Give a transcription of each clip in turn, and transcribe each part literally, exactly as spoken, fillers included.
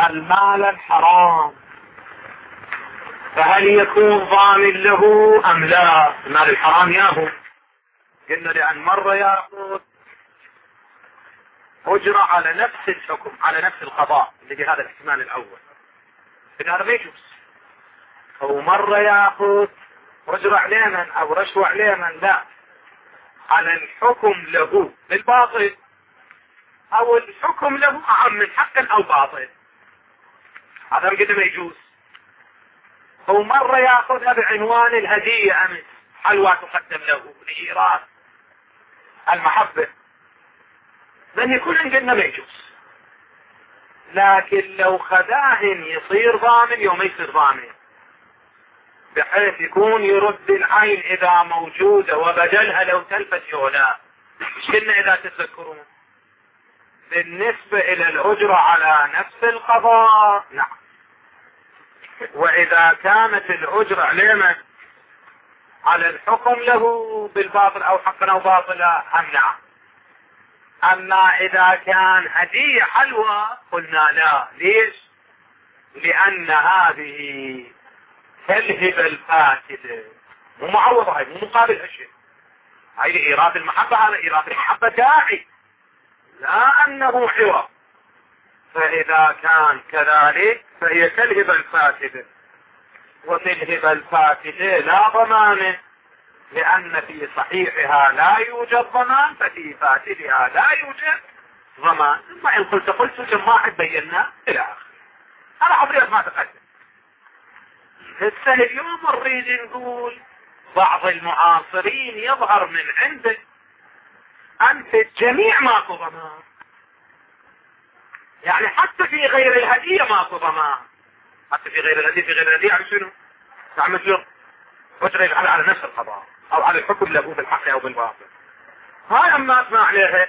المال الحرام، فهل يكون ضامن له أم لا؟ المال الحرام ياهو، قلنا لأن مرة يأخذ أجرة على نفس الحكم، على نفس القضاء اللي في هذا الاحتمال الأول، هذا ما يجوز. أو مرة يأخذ أجرة علينا أو رشوة علينا، لا، على الحكم له بالباطل، أو الحكم له أعم من حق أو باطل، هذا قد ما يجوز. أو مرة يأخذها بعنوان الهدية، أمس حلوى تقدم له لإيراد المحبة، لأن يكون عندنا ما يجوز. لكن لو خداهن يصير ضامن يوم يصير ضامن، بحيث يكون يرد العين إذا موجودة وبدلها لو تلفت يولا. مش كنا إذا تتذكرون بالنسبة إلى الأجرة على نفس القضاء، نعم. وإذا كانت الأجرة علينا على الحكم له بالباطل أو حقا أو باطلا، أم نعم. أما إذا كان هدية حلوى قلنا لا. ليش؟ لأن هذه كالهبة الفاسدة، مو معوضة، هاي مو مقابل هالشيء، هاي لإيراد المحبة، على إيراد المحبة داعي، لا أنه عوض. فإذا كان كذلك فهي كالهبة الفاسدة، وفي الهبة الفاسدة لا ضمان، لأن في صحيحها لا يوجد ضمان، ففي فاسدها لا يوجد ضمان. ثم إن قلت قلت جماعة بينا إلى آخر، هذا عبريات ما تقدم. هسه اليوم نريد نقول بعض المعاصرين يظهر من عنده أن في الجميع ماكو ضمان، يعني حتى في غير الهدية ماكو ضمان، حتى في غير الهدية. في غير الهدية يعني شنو؟ يعني مثل وجري على نفس القضاء أو على الحكم له بالحق أو بالباطل. هاي أمات ما عليها،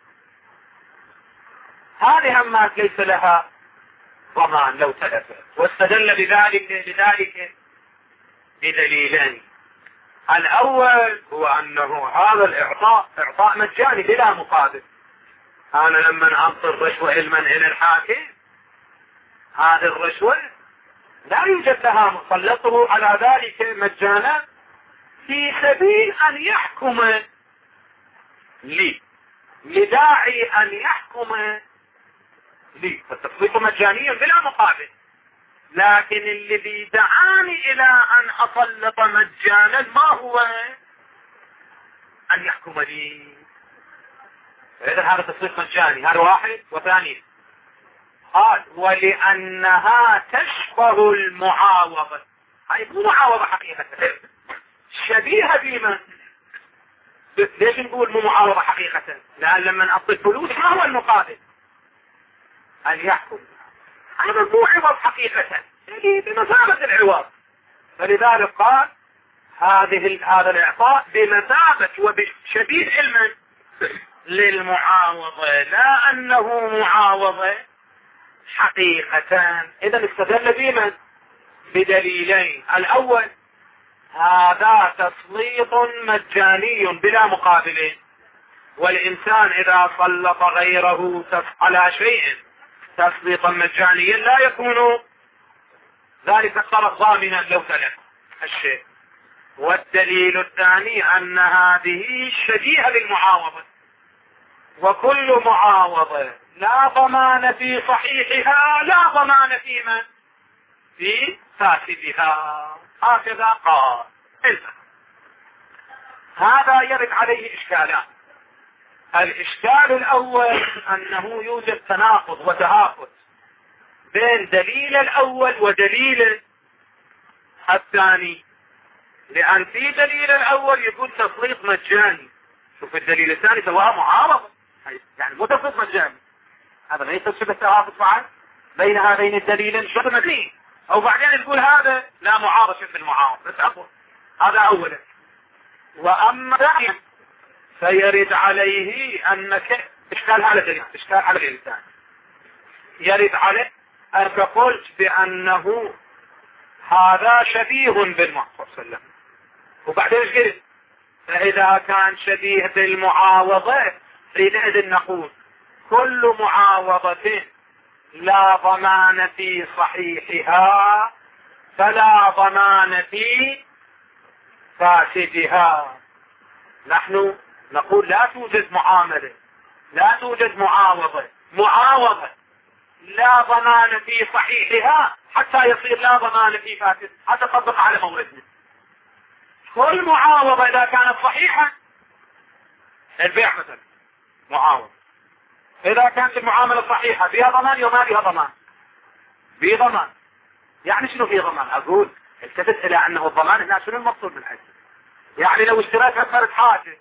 هذه أمات ليس لها ضمان لو تلفت. واستدل بذلك بذلك بدليلين. الأول هو أنه هذا الإعطاء إعطاء مجاني بلا مقابل. أنا لما أعطي الرشوة علما إلى الحاكم، هذه الرشوة لا يوجد لها مسلطه على ذلك مجانا في سبيل أن يحكم لي، لداعي أن يحكم لي، فالتسليط مجانيا بلا مقابل. لكن الذي دعاني إلى أن أسلط مجانا ما هو؟ أن يحكم لي. إذا هذا تسليط مجاني، هذا واحد. وثاني قال ولأنها تشبه المعاوضة. هاي مو معاوضة حقيقة، شبيهة بمن؟ ليش نقول مو معاوضة حقيقة؟ لأن لما أعطي الفلوس ما هو المقابل؟ أن يحكم. هذا مو عوض حقيقة، يعني بمثابة العوض. فلذلك قال هذه هذا الإعطاء بمثابة وبشبيه علما للمعاوضة، لا أنه معاوضة حقيقة. إذا استدل بمن؟ بدليلين. الأول هذا تسليط مجاني بلا مقابل، والإنسان إذا سلط غيره على شيء تسليطا مجانيا لا يكون ذلك الطرف ضامنا لو تلف الشيء. والدليل الثاني أن هذه شبيهة بالمعاوضة، وكل معاوضة لا ضمان في صحيحها لا ضمان في من؟ في فاسدها. هكذا قال. إذا هذا يرد عليه إشكالان. الإشكال الأول أنه يوجد تناقض وتهافت بين دليل الأول ودليل الثاني، لأن في دليل الأول يقول تسليط مجاني، شوف الدليل الثاني سواء معارضة، يعني مو تسليط مجاني. هذا ما يستشبه التهافت معا بين هذين الدليلين شبه مدين، أو بعدين تقول هذا لا معارضة شبه المعارض، بس أقول هذا أولا. وأما ثانيا فيرد عليه أنك إشكال على دليل، إشكال على دليل ثاني يرد عليه أنك قلت بأنه هذا شبيه بالمعصر صلى الله عليه وسلم، وبعدين ايش قلت؟ فإذا كان شبيه بالمعاوضة حينئذ نقول كل معاوضة لا ضمان في صحيحها فلا ضمان في فاسدها. نحن نقول لا توجد معاملة، لا توجد معاوضة، معاوضة لا ضمان في صحيحها حتى يصير لا ضمان في فاسد، حتى تطبق على موردنا. كل معاوضة إذا كانت صحيحة، البيع مثلا معاوضة، إذا كانت المعاملة صحيحة فيها ضمان وما فيها ضمان، في ضمان. يعني شنو في ضمان؟ أقول التفت إلى أنه الضمان هنا شنو المقصود بالحج؟ يعني لو اشتريت أكثر حاجة،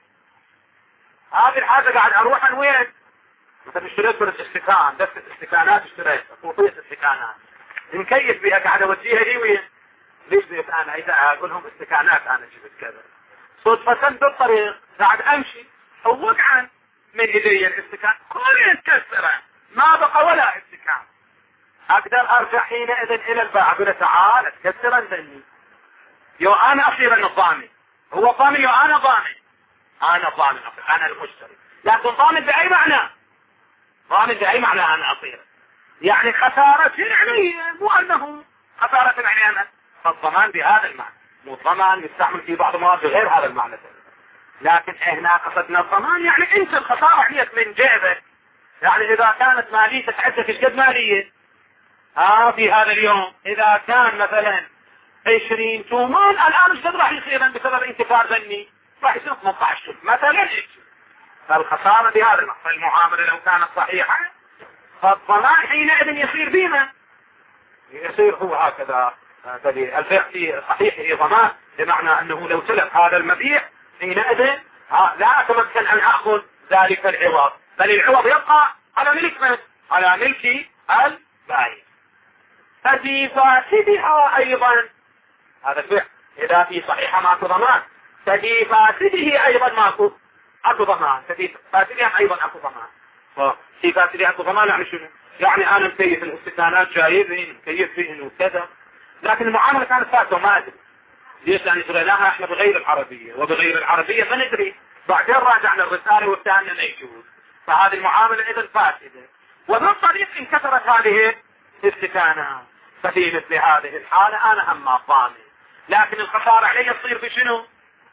هذه الحاجة قاعد أروح عن وين؟ مثلا اشتريت من الاستكان، دست استكانات اشتريت، خطوطية استكانات، نكيف بها قاعد أوديها لي وين؟ ليش بيت أنا إذا أقول لهم استكانات أنا جبت كذا، صدفة بالطريق قاعد أمشي ووقعا من إيدي الاستكان كل يتكسر ما بقى ولا استكان، أقدر أرجع حينئذ إلى البائع أقول تعال تكسر أنتني، يو أنا أصير الضامن، هو ضامن يو أنا ضامن، أنا ضامن أنا المشتري، لكن ضامن بأي معنى؟ ضامن بأي معنى أنا أصير؟ يعني خسارة يعني مو أنه خسارة يعني أنا، فالضمان بهذا المعنى، مو الضمان يستعمل في بعض المواد بغير هذا المعنى. لكن هنا قصدنا الضمان يعني انت الخسارة عليك من جيبك، يعني اذا كانت ماليتك عدة قد مالية ها في هذا اليوم، اذا كان مثلا عشرين تومان الان ايش راح يصير بسبب انتفاع ذني؟ راح يصير ثمانية عشر مثلا. فالخسارة بهذا المعنى. فالمعاملة لو كانت صحيحة فالضمان حينئذ يصير بما يصير هو هكذا دليل البيع في صحيحه ضمان، بمعنى انه لو سلف هذا المبيع حينئذ لا أتمكن أن أخذ ذلك العوض، بل العوض يبقى على ملك من؟ على ملك البائع. ففي فاسدها أيضا هذا الفعل إذا في صحيحة ماكو ضمان، ففي فاسده أيضا ماكو أكو ضمان، ففي فاسدها أيضا أكو ضمان. ففي فاسدها أكو ضمان يعني شنو؟ يعني أنا مكيف الاستكانات جايبين مكيف فيهن وكذا، لكن المعاملة كانت فاسدة وما أدري ليش، لأن شغلناها احنا بغير العربية، وبغير العربية ما ندري، بعدين راجعنا الرسالة والثانية ما يجوز، فهذه المعاملة إذا فاسدة، ومن طريق انكسرت هذه الاستكانات. ففي مثل هذه الحالة أنا هم ضامن، لكن الخسارة علي تصير بشنو؟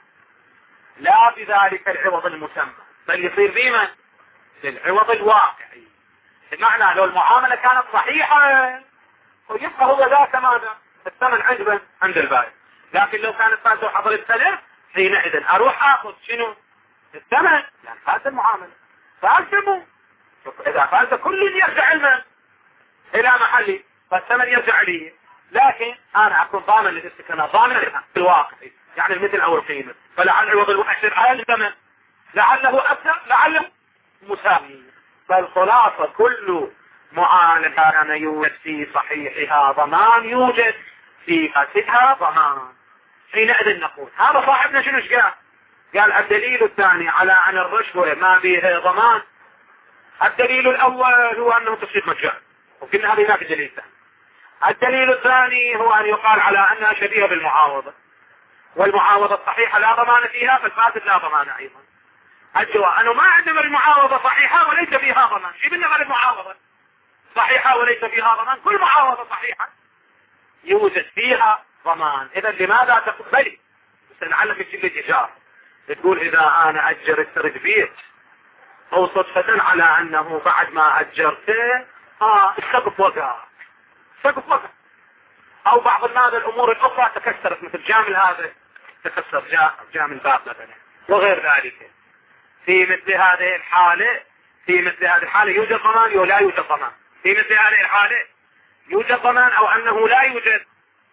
لا بذلك العوض المسمى، بل يصير بمن؟ بالعوض الواقعي. بمعنى لو المعاملة كانت صحيحة ويبقى هو ذاك ماذا؟ الثمن عند عند البائع، لكن لو كانت فاسدة وحصل السلف حينئذ اروح اخذ شنو؟ الثمن، يعني فاسد المعاملة فاسده، اذا فاسد كل يرجع المال الى محلي فالثمن يرجع لي، لكن انا اكون ضامن للاستكانات، ضامن الواقع يعني المثل او القيمة، فلعل عوض المؤشر على الثمن لعله اكثر لعله مساوي. فالخلاصة كل معاملة كان يوجد في صحيحها ضمان يوجد في فاسدها ضمان، حينئذ نقول هذا صاحبنا شنو قال؟ قال الدليل الثاني على أن الرشوة ما به ضمان، الدليل الأول هو أنه تصير مجال، وكنا هذه هناك الدليل الثاني. الدليل الثاني هو أن يقال على أنها شبيهة بالمعاوضة، والمعاوضة الصحيحة لا ضمان فيها، فالفاسد لا ضمان أيضا. الجواب أنه ما عندما المعاوضة صحيحة وليس فيها ضمان، شو بالنسبة للمعاوضة صحيحة وليس فيها ضمان؟ كل معاوضة صحيحة يوجد فيها ضمان. إذا لماذا تقبلي؟ بس لعلك تجيب لي إيجار تقول إذا أنا أجرت بيت أو صدفة على أنه بعد ما أجرته آه السقف وقع، السقف وقع، أو بعض الماذا الأمور الأخرى تكسرت، مثل جامل هذا تكسر جا جامل باب مثلا وغير ذلك. في مثل هذه الحالة في مثل هذه الحالة يوجد ضمان أو لا يوجد ضمان؟ في مثل هذه الحالة يوجد ضمان أو أنه لا يوجد؟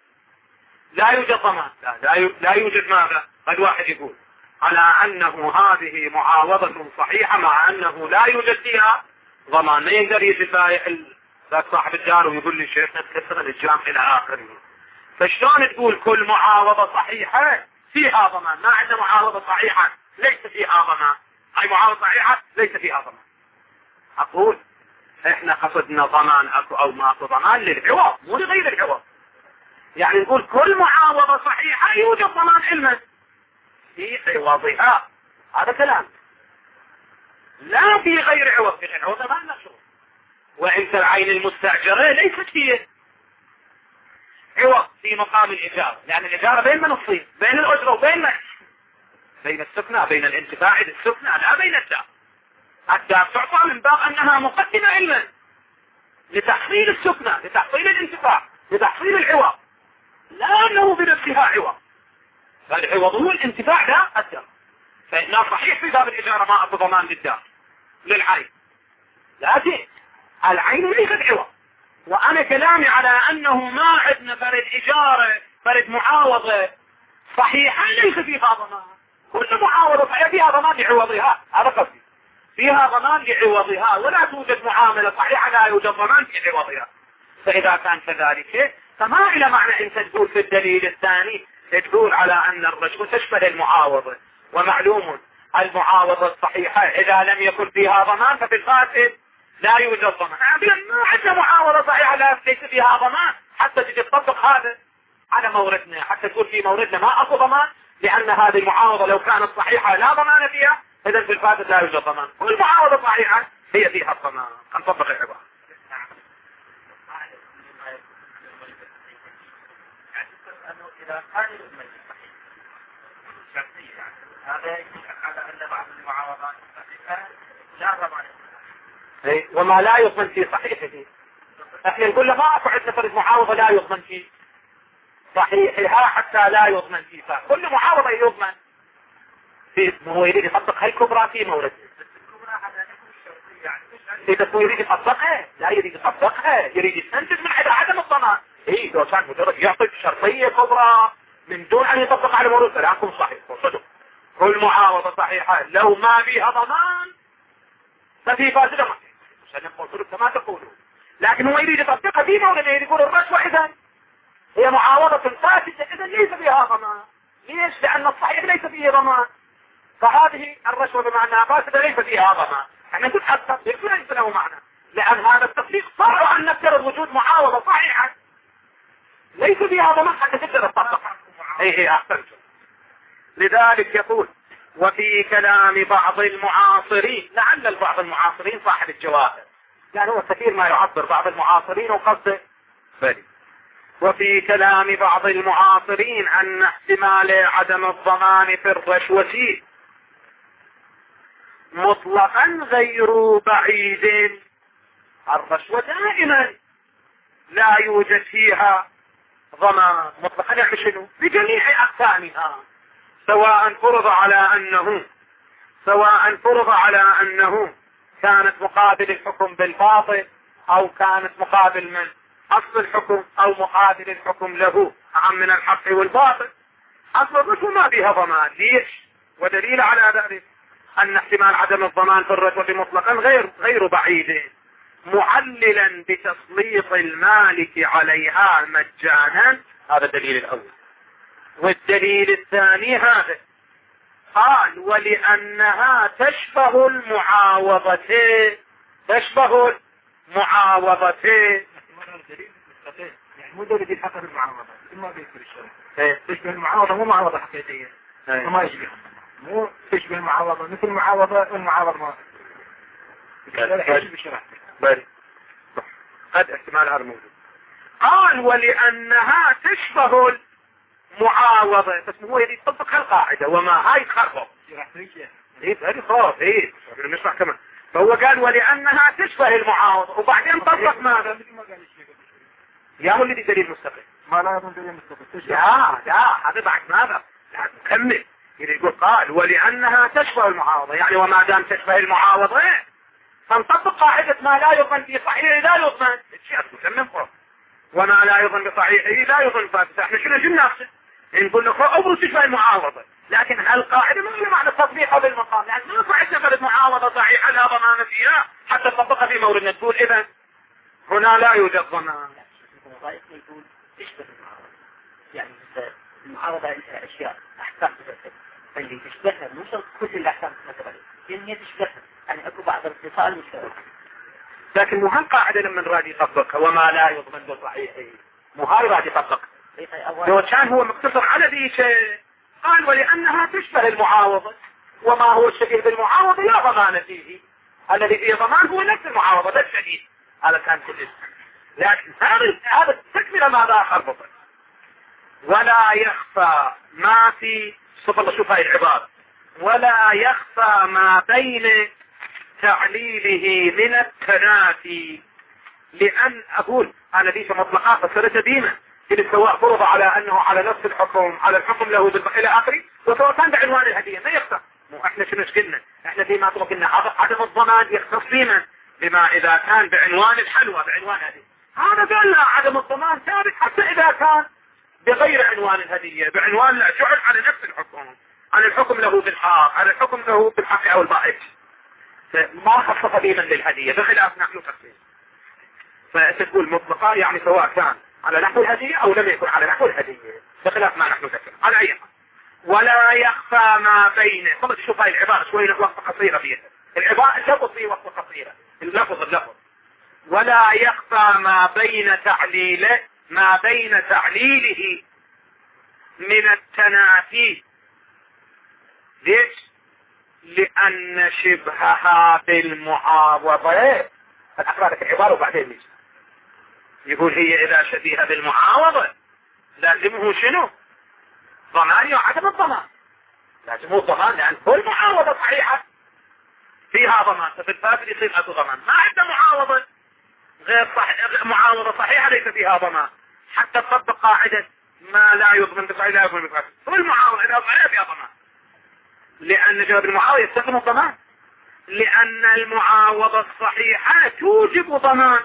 لا يوجد ضمان، لا, لا, لا يوجد ماذا؟ قد واحد يقول على أنه هذه معاوضة صحيحة مع أنه لا يوجد فيها ضمان، ما يقدر يجي بايع ذاك صاحب الدار ويقول لي شيخنا تكسر الجام إلى آخره. فشلون تقول كل معاوضة صحيحة فيها ضمان؟ ما عندنا معاوضة صحيحة ليس فيها ضمان، هاي معاوضة صحيحة ليس فيها ضمان. أقول احنا قصدنا ضمان اكو او ماكو ضمان للعوض مو لغير العوض، يعني نقول كل معاوضة صحيحة يوجد ضمان علما في عوضها، هذا كلام. لا في غير عوض، في غير عوض ما لنا شروط، وانت العين المستأجرة ليست هي عوض في مقام الإجارة، لأن الإجارة بين من الصين، بين الأجرة وبين من؟ بين السكنى، بين الانتفاع للسكنى، لا بين الدار. الدار تعطى من باب أنها مقدمة علما لتحصيل السكنى، لتحصيل الانتفاع، لتحصيل العوض، لا أنه بنفسها عوض. فالعوض هو الانتفاع لا الدار. فإنه صحيح في باب الإجارة ما أعطى ضمان للدار للعين، لكن العين ليست عوض. وأنا كلامي على أنه ما عندنا فرد إجارة فرد معاوضة صحيحة ليس فيها ضمان. كل معاوضة صحيحة فيها ضمان لعوضها، هذا قصدي، فيها ضمان لعوضها، ولا توجد معاملة صحيحة لا يوجد ضمان في عوضها. فإذا كان كذلك فما إلى معنى أنت تقول في الدليل الثاني تقول على أن الرشوة تشبه المعاوضة، ومعلوم المعاوضة الصحيحة إذا لم يكن فيها ضمان ففي الفاسد لا يوجد ضمان. ما عندنا معاوضة صحيحة لا ليس فيها ضمان حتى تجي تطبق هذا على موردنا، حتى تقول في موردنا ما أكو ضمان، لأن هذه المعاوضة لو كانت صحيحة لا ضمان فيها، إذا في الفاسد لا يوجد ضمان. والمعاوضة صحيحة هي فيها الضمان. نطبق العبارة. إذا كان المجلس صحيح شرطية يعني هذا يدل على أن بعض المعاوضات الصحيحة لا ضمان. وما لا يضمن في صحيحه، احنا نقول له ما اكو عندنا فرد معاوضة لا يضمن في صحيحها حتى لا يضمن فيها. كل معاوضة يضمن في، هو يريد يطبق هاي الكبرى في مورد إذا هو يريد يطبقها، لا يريد يطبقها، يريد يستنتج من عدم الضمان. ايه لو كان مجرد يعطيك شرطية كبرى من دون ان يطبق على مورد لا يكون صحيح. صدق كل معاوضة صحيحة لو ما فيها ضمان ففي فاسدة ما عشان نقول كما تقولون، لكن هو يريد يطبقها في مورد، يقول الرشوة اذا هي معاوضة فاسدة اذا ليس فيها ضمان. ليش؟ لان الصحيح ليس فيه ضمان، فهذه الرشوة بما انها فاسدة ليس فيها ضمان. احنا نتحقق ليس له معنى، لان هذا التطبيق صار ان نفترض وجود معاوضة صحيحة ليس فيها ضمان حتى تقدر تطبقها. اي اي احسنت. لذلك يقول وفي كلام بعض المعاصرين، لعل البعض المعاصرين صاحب الجواهر، يعني هو كثير ما يعبر بعض المعاصرين وقصده بلي. وفي كلام بعض المعاصرين أن احتمال عدم الضمان في الرشوة مطلقا غير بعيد. الرشوة دائما لا يوجد فيها ضمان مطلقا، يعني شنو؟ بجميع أقسامها، سواء فرض على أنه سواء فرض على أنه كانت مقابل الحكم بالباطل أو كانت مقابل من أصل الحكم أو مقابل الحكم له عن من الحق والباطل. أصل الرشوة ما بها ضمان. ليش؟ ودليل على ذلك أن احتمال عدم الضمان في الرشوة مطلقا غير غير بعيد، معللا بتسليط المالك عليها مجانا. هذا الدليل الأول. والدليل الثاني هذا قال ولأنها تشبه المعاوضتين، تشبه المعاوضتين. يعني مو دليل حق المعاوضة ما بيذكر الشرع. تشبه المعاوضة مو معاوضة حقيقية، وما يشبه، مو تشبه المعاوضة مثل المعاوضة والمعاوضة ما بل قد احتمال هذا موجود. قال ولأنها تشبه المعاوضة، بس هو يريد يطبق القاعدة وما هاي تخربط. ايه هذه خلاص ايه نسمع كمان. فهو قال ولأنها تشبه المعاوضة وبعدين طبق ماذا؟ يا هو اللي دليل مستقل. ما لا يكون دليل مستقل. لا لا هذا بعد ماذا؟ لا نكمل. يقول قال ولأنها تشبه المعاوضة، يعني وما دام تشبه المعاوضة فنطبق قاعدة ما لا يظن في صحيحه لا يظن. الشيء نكمل فرق. وما لا يظن بصحيحه لا يظن فاسد. احنا شنو جبنا نفسه؟ نقول له أو تشبه المعاوضة، لكن القاعدة ما هي معنى تطبيقها بالمقام، لأن ما صحيح نفرد معاوضة صحيحة لا ضمان فيها حتى تطبقها في موردنا. تقول إذا هنا لا يوجد ضمان. يقول تشبه المعاوضة، يعني المعاوضة عندها أشياء أحكام تتبع اللي تشبهها مو شرط كل الأحكام تتبع، يعني هي تشبهها، يعني أكو بعض الاتصال مشترك. لكن مو هالقاعدة لما نراد يطبقها وما لا يضمن بصحيحه، مو هاي راد يطبقها. لو كان هو مقتصر على ذي شيء قال ولأنها تشبه المعاوضة، وما هو الشبيه بالمعاوضة لا ضمان فيه، الذي فيه ضمان هو نفس المعاوضة بس شديد. هذا كان كل اسم. لكن هذا هذا تكمله ماذا خربطه. ولا يخفى ما في صفر. شوف هاي العبارة. ولا يخفى ما بين تعليله من التنافي. لأن أقول أنا ليش مطلقات فصرت ديما إذا سواء فرض على أنه على نفس الحكم على الحكم له إلى آخره وسواء كان بعنوان الهدية ما يخفى. مو احنا شنو قلنا؟ احنا فيما طلق ان عدم الضمان يختص فينا بما اذا كان بعنوان الحلوى بعنوان هدية. هذا قال لا عدم الضمان ثابت حتى اذا كان بغير عنوان الهدية بعنوان لا جعل على نفس الحكم على الحكم له بالحق على الحكم له بالحق او البائع. ما خصص ديما للهدية بخلاف نحن تخصيص. فتقول مطلقة يعني سواء كان على نحو الهدية او لم يكن على نحو الهدية بخلاف ما نحن ذكر على اي حال. ولا يخفى ما بينه. طبعا شوف هاي العبارة شوية وقت قصيرة فيها. العبارة اللفظ فيه وقت قصيرة. اللفظ اللفظ. ولا يخفى ما بين تعليله ما بين تعليله من التنافي. ليش؟ لأن شبهها بالمعاوضة. أقرأ لك العبارة وبعدين ليش. يقول هي إذا شبيهة بالمعاوضة لازمه شنو؟ ضمان وعدم الضمان. لازم هو الضمان لأن كل معاوضة صحيحة فيها ضمان. ففي الفاسد يصير أكو ضمان. ما عنده معاوضة غير صحيحة معاوضة صحيحة ليس فيها ضمان. حتى تطبق قاعدة ما لا يضمن بصحيح لا يضمن بفاسد. كل معاوضة إذا صحيحة فيها ضمان. لأن جواب المعاوضة يستخدم الضمان. لأن المعاوضة الصحيحة توجب ضمان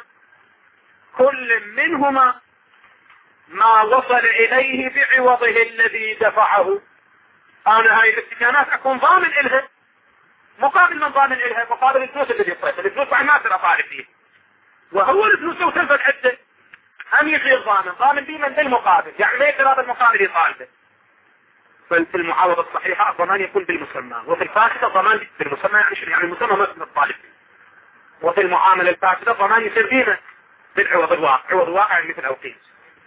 كل منهما ما وصل إليه بعوضه الذي دفعه. أنا هاي الاستكانات أكون ضامن إلها. مقابل من ضامن إلها مقابل الفلوس الذي يصير. الفلوس بعد ما ترى طالب فيه. وهو الفلوس لو تنفذ عدة هم يصير ضامن. ضامن بيه من ذي المقابل. يعني ما يقدر هذا المقابل يطالبه. ففي المعاوضة الصحيحة الضمان يكون بالمسمى. وفي الفاسدة الضمان بالمسمى يعني المسمى ما تقدر الطالب فيه. وفي المعاملة الفاسدة الضمان يصير فيها بالعوض الواقع. عوض الواقع مثل أوقيت.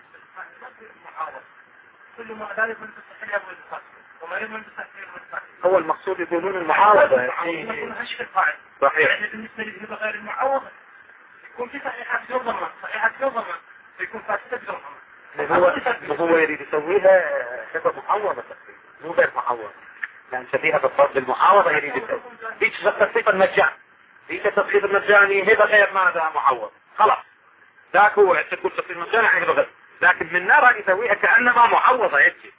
كل ما لا يكون تستحيل بالفاسد وما يكون تستحيل بالفاسد. هو المقصود يقولون المعاوضة. يكون هشك القاعدة. صحيح. يعني بالنسبة للهبة غير المعاوضة يكون في صحيحة بدون ضمان صحيحة بدون ضمان ويكون فاسدة بدون ضمان. هو هو يريد يسويها هبة معوضة تقريبا مو غير معوضة. لأن شبيهة بالفرض المعاوضة يريد يسوي. هيك تصفيق المجان. هيك تصفيق المجاني هبة غير ماذا معوض. خلاص. ذاك هو تقول تصفيق المجان يعني هبة غير. لكن من نرى يسويها كأنما معوضة يجي.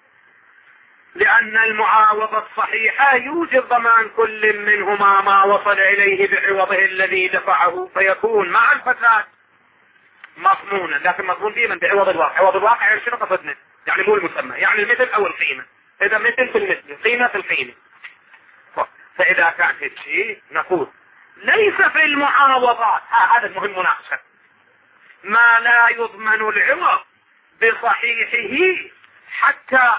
لأن المعاوضة الصحيحة يوجب ضمان كل منهما ما وصل إليه بعوضه الذي دفعه فيكون مع الفساد مضمونا. لكن مضمون ديما بعوض الواقع. عوض الواقع يعني شنو قصدنا؟ يعني مو المسمى يعني المثل أو القيمة. إذا مثل في المثل قيمة في القيمة. فإذا كان هيك شيء نقول ليس في المعاوضات هذا المهم مناقشة ما لا يضمن العوض بصحيحه حتى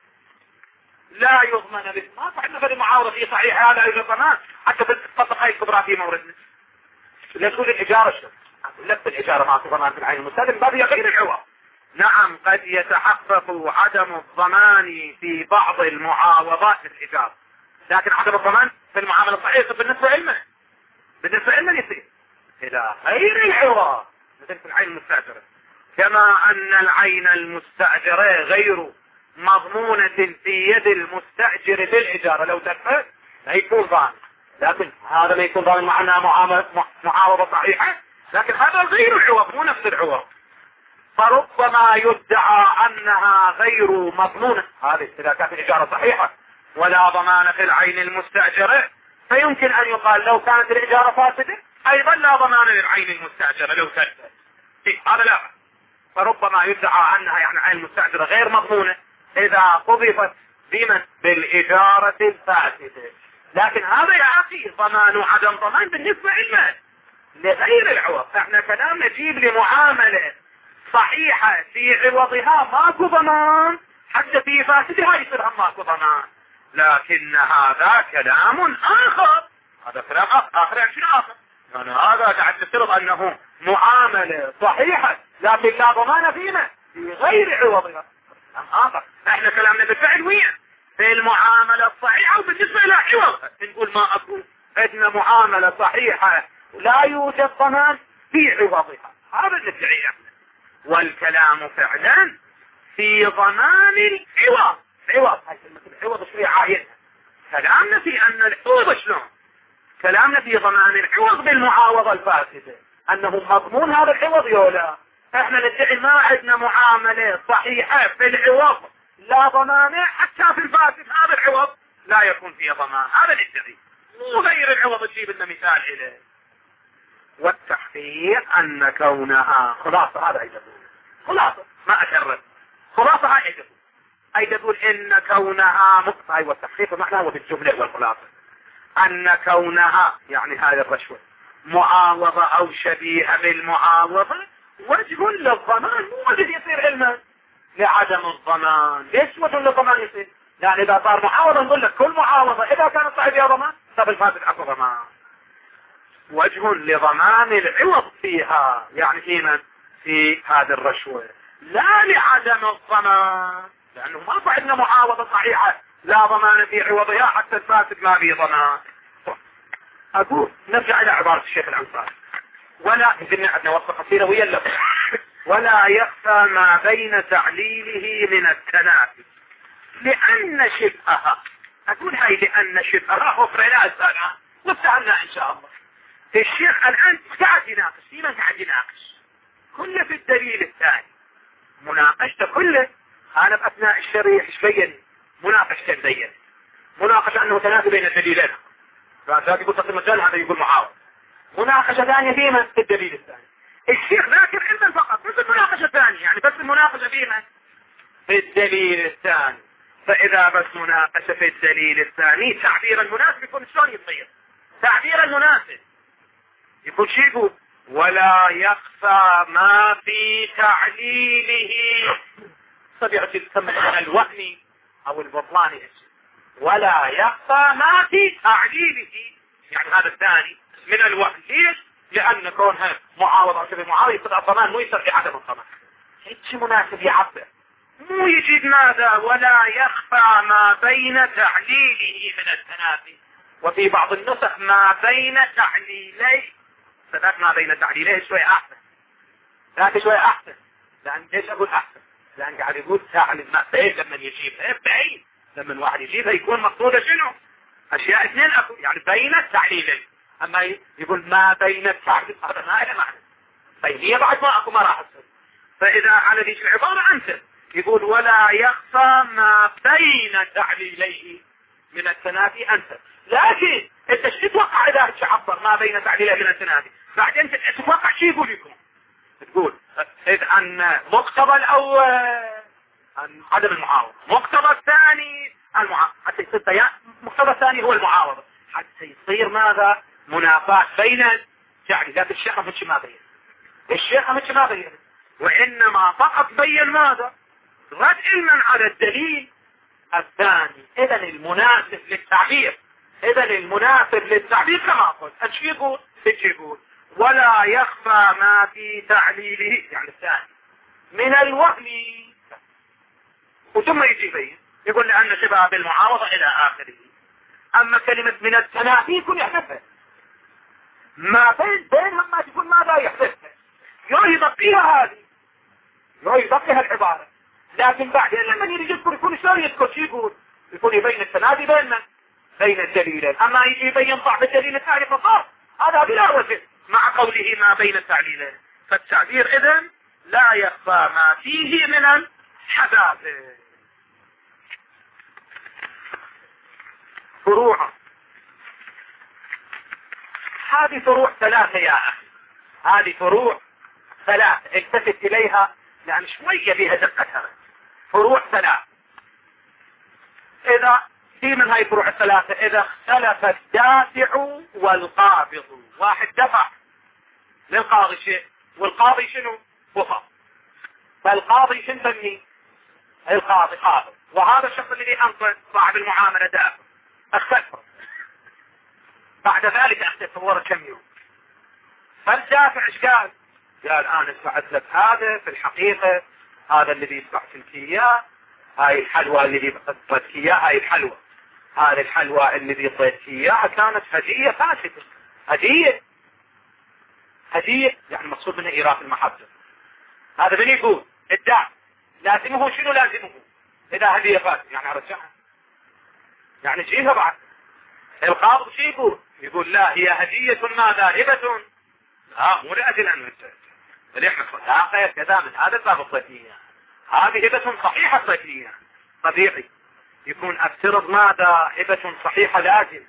لا يضمن به. ما صحيح في المعاوضة في صحيح هذا يوجد ضمان حتى تطبق هاي الكبرى في موردنا. لا تقول الإجارة شو لفت الإجارة مع ضمان في العين المستلم باب غير العوض. نعم قد يتحقق عدم الضمان في بعض المعاوضات في الإجارة. لكن عدم الضمان في المعاملة الصحيحة بالنسبة لنا بالنسبة لنا يصير إلى غير العوض مثل في العين المستأجرة. كما أن العين المستأجرة غير مضمونة في يد المستأجر بالإجارة لو دفع لا يكون ضامن. لكن هذا ما يكون ضامن معنا معاملة معاوضة صحيحة. لكن هذا غير العوض مو نفس العوض. فربما يدعى أنها غير مضمونة. هذه إذا كانت الإجارة صحيحة ولا ضمان في العين المستأجرة فيمكن أن يقال لو كانت الإجارة فاسدة أيضا لا ضمان للعين المستأجرة لو سدت. هذا لا. فربما يدعى أنها يعني عين المستأجرة غير مضمونة إذا قضفت بمن بالإجارة الفاسدة. لكن هذا يعطي ضمان وعدم ضمان بالنسبة للمال لغير العوض. احنا كلام نجيب لمعاملة صحيحة في عوضها ماكو ضمان حتى في فاسدها يصير هم ماكو ضمان. لكن هذا كلام آخر. هذا كلام آخر يعني شنو آخر؟ يعني هذا قاعد تفترض أنه معاملة صحيحة لكن لا ضمان فيما في غير عوضها. كلام آخر. احنا كلامنا بالفعل وين في المعاملة الصحيحة وبالنسبة إلى عوضها نقول ما أكو عندنا معاملة صحيحة لا يوجد ضمان في عوضها. هذا اللي ندعيه احنا. والكلام فعلا في ضمان العوض. عوض هاي كلمة العوض شوية عاينها. كلامنا في ان العوض شلون؟ كلامنا في ضمان العوض بالمعاوضة الفاسدة، انه مضمون هذا العوض يولا. احنا ندعي ما عندنا معاملة صحيحة في العوض لا ضمانه، حتى في الفاسد هذا العوض لا يكون فيه ضمان. هذا ندعي، وغير العوض تجيب لنا مثال إليه. والتحقيق ان كونها خلاصة، هذا ايضا خلاصة ما اشرت، خلاصة هاي ايضا اي تقول ان كونها مقطع. والتحقيق معناه وبالجملة والخلاصة ان كونها يعني هذه الرشوة معاوضة او شبيهة بالمعاوضة وجه للضمان، مو وجه يصير علما لعدم الضمان. ليش وجه للضمان يصير؟ يعني اذا صار معاوضة نقول لك كل معاوضة اذا كانت صاحب فيها ضمان طب الفاسد اكو ضمان. وجه لضمان العوض فيها يعني فيما في هذه الرشوة، لا لعدم الضمان، لانه ما صعدنا معاوضة صحيحة لا ضمان في عوضها حتى الفاسد ما في ضمان. اقول نرجع الى عبارة الشيخ الانصاري. ولا قلنا عندنا وصفة قصيرة ويا اللفظ. ولا يخفى ما بين تعليله من التنافي لان شبهها. اقول هاي لان شبهها وفرنا السنة وافتحنا ان شاء الله. الشيخ الان قاعد يناقش، في من قاعد يناقش كله في الدليل الثاني. مناقشته كله انا باثناء الشريح ايش بين؟ مناقشته بين مناقشه انه تنافي بين الدليلين، فهذا يقول تصل مجال هذا يقول معاوض. مناقشه ثانيه فيما في الدليل الثاني. الشيخ ذاكر علما فقط بس المناقشه الثانيه، يعني بس المناقشه فيما في الدليل الثاني. فاذا بس مناقشه في الدليل الثاني تعبير المناسب يكون شلون يصير؟ تعبير المناسب يكون شيء يقول ولا يخفى ما في تعليله طبيعة تسمى الوهمي او البطلاني. ولا يخفى ما في تعليله يعني هذا الثاني من الوهم. ليش؟ لان كونها معاوضة او شبه معاوضة يصير الضمان مو يصير بعدم الضمان. هيك مناسب يعبر، مو يجيب ماذا ولا يخفى ما بين تعليله من التنافي. وفي بعض النسخ ما بين تعليليه، فذاك ما بين تعليليه شوي احسن، ذاك شوي احسن. لان ليش اقول احسن؟ لان قاعد يقول تعليل ما بعيد لما يجيبها بعيد، لما الواحد يجيبها يكون مقصوده شنو؟ اشياء اثنين اكو يعني بين التعليلين. اما يقول ما بين التعليل هذا ما له معنى، بينيه بعد ما اكو ما راح تصير. فاذا على ذيك العباره انت يقول ولا يخفى ما بين تعليليه من التنافي انت. لكن انت شو تتوقع اذا تعبر ما بين تعليليه من التنافي؟ بعدين تتوقع شو يقول لكم؟ تقول اذ ان مقتضى الاول ان عدم المعاوضه، مقتضى الثاني المعاوضه، حتى يصير بيان مقتضى الثاني هو المعاوضه، حتى يصير ماذا؟ منافاه بين يعني. لكن الشيخ مش ما بين، الشيخ مش ما بين، وانما فقط بين ماذا؟ رد علما على الدليل الثاني. اذا المناسب للتعبير، اذا المناسب للتعبير كما قلت ايش يقول؟ ايش يقول؟ ولا يخفى ما في تعليله يعني الثاني من الوهم. وثم يجي يبين يقول لأن شبه بالمعاوضة إلى آخره. أما كلمة من التنافي يكون يحذفها، ما بين بينهم ما تكون ماذا يحذفها، يو يبقيها هذه، يو يبقيها العبارة. لكن بعدين لما يجي يذكر يكون شلون يذكر؟ شو يقول؟ يكون يبين التنافي بين من؟ بين الدليلين. أما يجي يبين ضعف الدليل الثاني فقط هذا بلا وجه مع قوله ما بين التعليلين. فالتعبير إذن لا يخفى ما فيه من الحداثة. فروع، هذه فروع ثلاثة يا أخي، هذه فروع ثلاثة التفت إليها يعني شوية بها دقتها. فروع ثلاثة، إذا في من هاي الفروع الثلاثة إذا اختلف الدافع والقابض، واحد دفع للقاضي شيء والقاضي شنو؟ وفى، فالقاضي شنو سميه؟ القاضي قابض، وهذا الشخص الذي أنصر صاحب المعاملة دافع اختلف، بعد ذلك اختلف كم يوم. فالدافع ايش قال؟ قال انا دفعت لك هذا، في الحقيقة هذا الذي دفعت لك اياه، هاي الحلوى الذي طيت اياها، هاي الحلوى هذه الحلوى الذي طيت اياها كانت هدية فاسدة، هدية هدية يعني مقصود منها إيراث المحبة. هذا من يقول الدعم لازمه شنو لازمه؟ إذا هدية فاتت يعني أرجعها، يعني جيها بعد. القاضي شو يقول؟ يقول لا هي هدية ماذا؟ هبة. لا مو لأجل أن لا غير كذا من هذا الباب الصيفية. هذه هبة صحيحة صيفية طبيعي يكون افترض ماذا؟ هبة صحيحة لازم،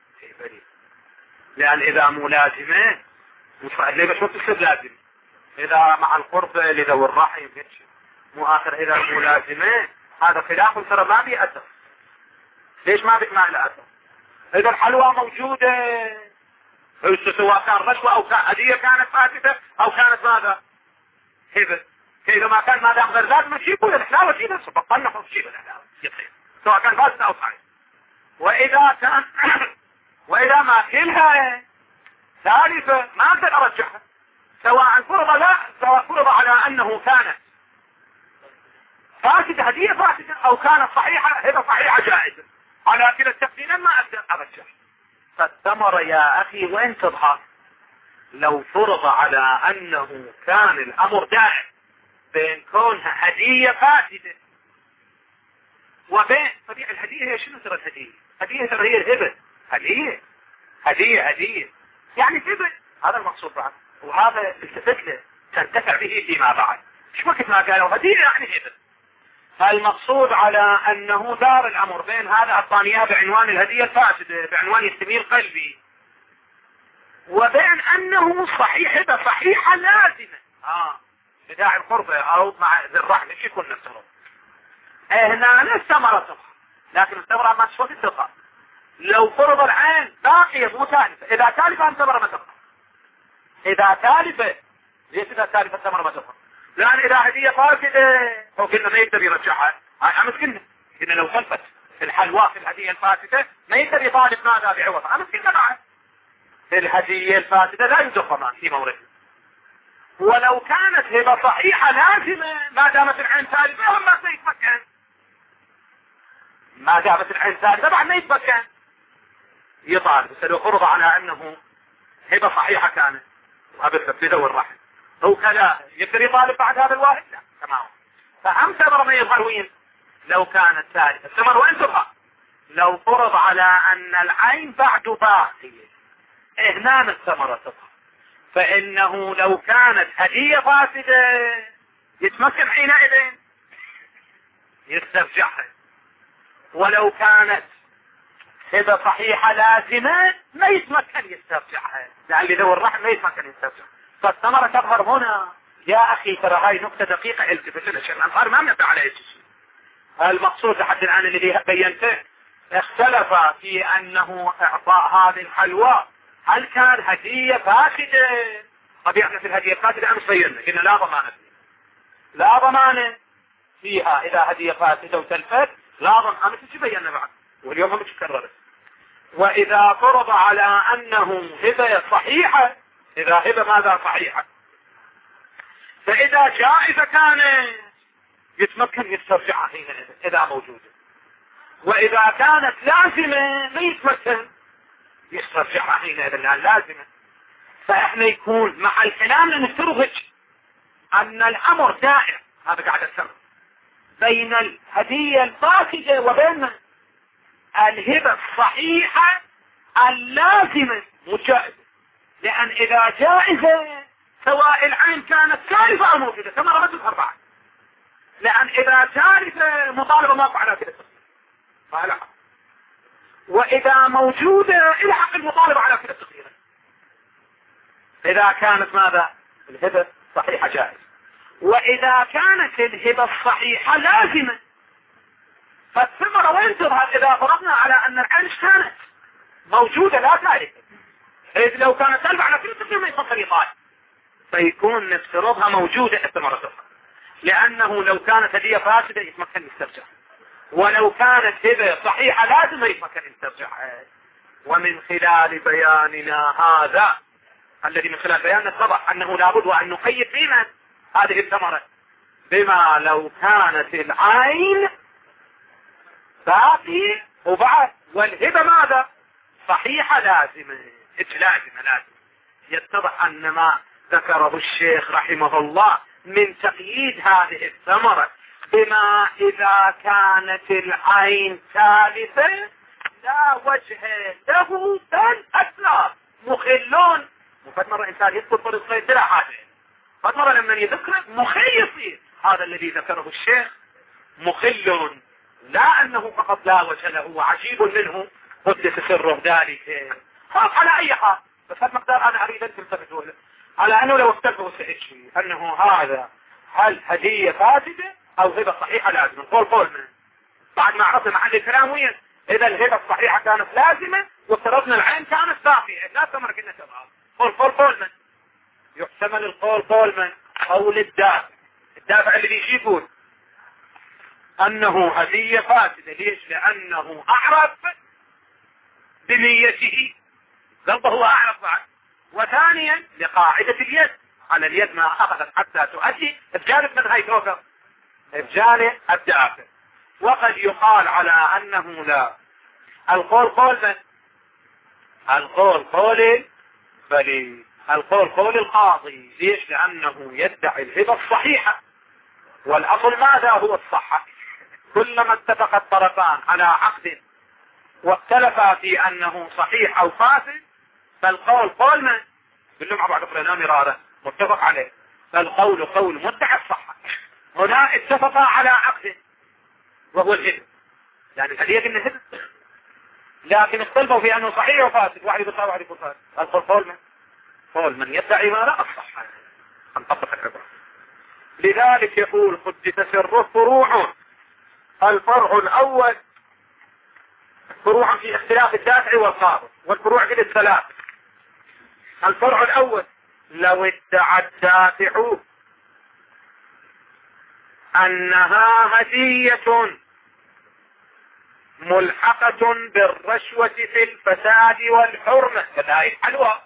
لأن إذا مو لازمة ليش شو تصير لازم؟ إذا مع القرب لذوي الرحم مو آخر إذا مو لازمة هذا خلاف ترى ما بي أثر. ليش ما بي ما له أثر؟ إذا الحلوى موجودة سواء كان رشوة أو كان هدية كانت فاسدة أو كانت ماذا؟ هبة. إذا ما كان ما دام غير لازم نجيبه للحلاوة شيء نفسه بطلنا نجيبه الحلاوة يصير سواء كان فاسد أو صحيح. وإذا كان وإذا ما كلها ثالثة ما أقدر أرجعها سواء فرض لا سواء فرض على أنه كانت فاسدة هدية فاسدة أو كانت صحيحة هبة صحيحة جائزة على كلا التقديرين ما أقدر أرجعها. فالثمرة يا أخي وين تظهر؟ لو فرض على أنه كان الأمر دائم بين كونها هدية فاسدة وبين طبيعة الهدية هي شنو ترى الهدية؟ هدية ترى هي الهبة. هدية هدية هدية يعني هبة. هذا المقصود بعد وهذا التفت له تنتفع به فيما بعد. مش وقت ما قالوا هدية يعني هبة. فالمقصود على أنه دار الأمر بين هذا أعطانيها بعنوان الهدية الفاسدة بعنوان يستمير قلبي وبين أنه صحيح هبة صحيحة لازمة آه بداعي القربة أو مع ذي الرحمة ايش يكون نفسه. هنا الثمرة تظهر لكن الثمرة ما تشوف الثقة. لو فرض العين باقية مو ثالثة إذا ثالثة الثمرة ما تظهر. إذا ثالثة ليش إذا ثالثة الثمرة ما تظهر؟ لأن إذا هدية فاسدة هو كنا ما يقدر يرجعها. أمس كنا كنا لو خلفت الحلوى في الهدية الفاسدة ما يقدر يطالب ماذا بعوضها. أمس كنا معه في الهدية الفاسدة لا يوجد ضمان في مورد. ولو كانت هبة صحيحة لازمة ما دامت العين ثالثة ما سيتمكن. ما دامت العين ثالثة بعد ما يتمكن يطالب. بس لو فرض على أنه هبة صحيحة كانت وهبت بدور الرحم هو كذا يقدر يطالب بعد هذا الواحد؟ لا تمام. فأهم ثمرة ما يظهر وين؟ لو كانت ثالثة الثمرة وين تظهر؟ لو فرض على أن العين بعد باقية هنا الثمرة تظهر. فإنه لو كانت هدية فاسدة يتمكن حينئذ يسترجعها. ولو كانت هبة صحيحة لازمة ما يتمكن يسترجعها لأن ذو الرحم ما يتمكن يسترجعها. فالثمرة تظهر هنا. يا أخي ترى هاي نقطة دقيقة التفت لها شيء الأنصار ما نبدأ على شيء. المقصود لحد الآن اللي بينته اختلف في أنه إعطاء هذه الحلوى هل كان هدية فاسدة؟ طبيعة في الهدية الفاسدة أمس بينا قلنا لا ضمانة لا ضمانة فيها إذا هدية فاسدة وتلفت لا ضمانة. أمس شو بينا بعد واليوم هم تكررت. وإذا فرض على أنه هبة صحيحة إذا هبة ماذا صحيحة فإذا جائزة كانت يتمكن يسترجعها حينئذ إذا موجودة. وإذا كانت لازمة ما يتمكن يسترجعها حينئذ لأن لازمة. فإحنا يكون مع الكلام لنفترض أن الأمر دائر هذا قاعد السر بين الهدية الفاسدة وبين الهبة الصحيحة اللازمة مجائزة. لأن إذا جائزة سواء العين كانت ثالثة أو موجودة ثمرة ما تظهر بعد. لأن إذا ثالثة مطالبة ما على كده فلا. وإذا موجودة الحق المطالبة على كده تغييرا إذا كانت ماذا الهبة صحيحة جائزة. وإذا كانت الهبة الصحيحة لازمة فالثمرة وين تظهر؟ إذا فرضنا على أن العين كانت موجودة لا ثالثة إذ لو كانت ثالثة على كده تغيير ما يفضل يطالب فيكون نفترضها موجودة الثمرة تظهر. لأنه لو كانت هدية فاسدة يتمكن يسترجع ولو كانت هبة صحيحة لازم يتمكن يسترجع. ومن خلال بياننا هذا الذي من خلال بياننا اتضح أنه لابد وأن نقيد فينا هذه الثمرة بما لو كانت العين باقي وبعد والهبة ماذا صحيحة لازمة لازمة لازم يتضح أن ما ذكره الشيخ رحمه الله من تقييد هذه الثمرة بما إذا كانت العين ثالثة لا وجه له بل أسلاب مخلون. وفد مرة إنسان يذكر طريق الصيد بلا حاجة، فد مرة لما يذكره مخل يصير. هذا الذي ذكره الشيخ مخل، لا أنه فقط لا وجه له وعجيب منه قدس سره ذلك. خاف على أي حال، بس هالمقدار أنا أريد أن تلتفتوا له على أنه لو افتكروا سئتشي أنه هذا هل هدية فاسدة أو هبة صحيحة لازمة. قول قول منه بعد ما عرفنا محل الكلام وين. إذا الهبة الصحيحة كانت لازمة وافترضنا العين كانت باقية لا ثمر كنا تبعها. قول قول قول من يحتمل القول قول من قول الدافع. الدافع اللي بيجي يقول أنه هدية فاسدة. ليش؟ لأنه أعرف بنيته، قلبه هو أعرف بعد. وثانيا لقاعدة اليد، على اليد ما أخذت حتى تؤدي بجانب من هاي توقف بجانب الدافع. وقد يقال على أنه لا. القول قول من؟ القول قول بل القول قول القاضي. ليش؟ لأنه يدعي الهبة الصحيحة، والأصل ماذا هو الصحة؟ كلما اتفق الطرفان على عقد واختلفا في أنه صحيح أو فاسد فالقول قول من؟ كلهم مع بعض فلان مرارة متفق عليه، فالقول قول مدعي الصحة. هنا اتفقا على عقد وهو الهبة، يعني الهدية قلنا هبة، لكن اختلفوا في أنه صحيح وفاسد، واحد يقول صحيح وواحد يقول فاسد. القول قول من؟ قول من يدعي ما لا الصحة. هنطبق العبارة. لذلك يقول قدس سره فروع. الفرع الأول فروع في اختلاف الدافع والقابض، والفروع في الثلاث. الفرع الأول لو ادعى الدافع أنها هدية ملحقة بالرشوة في الفساد والحرمة، هذه حلوة،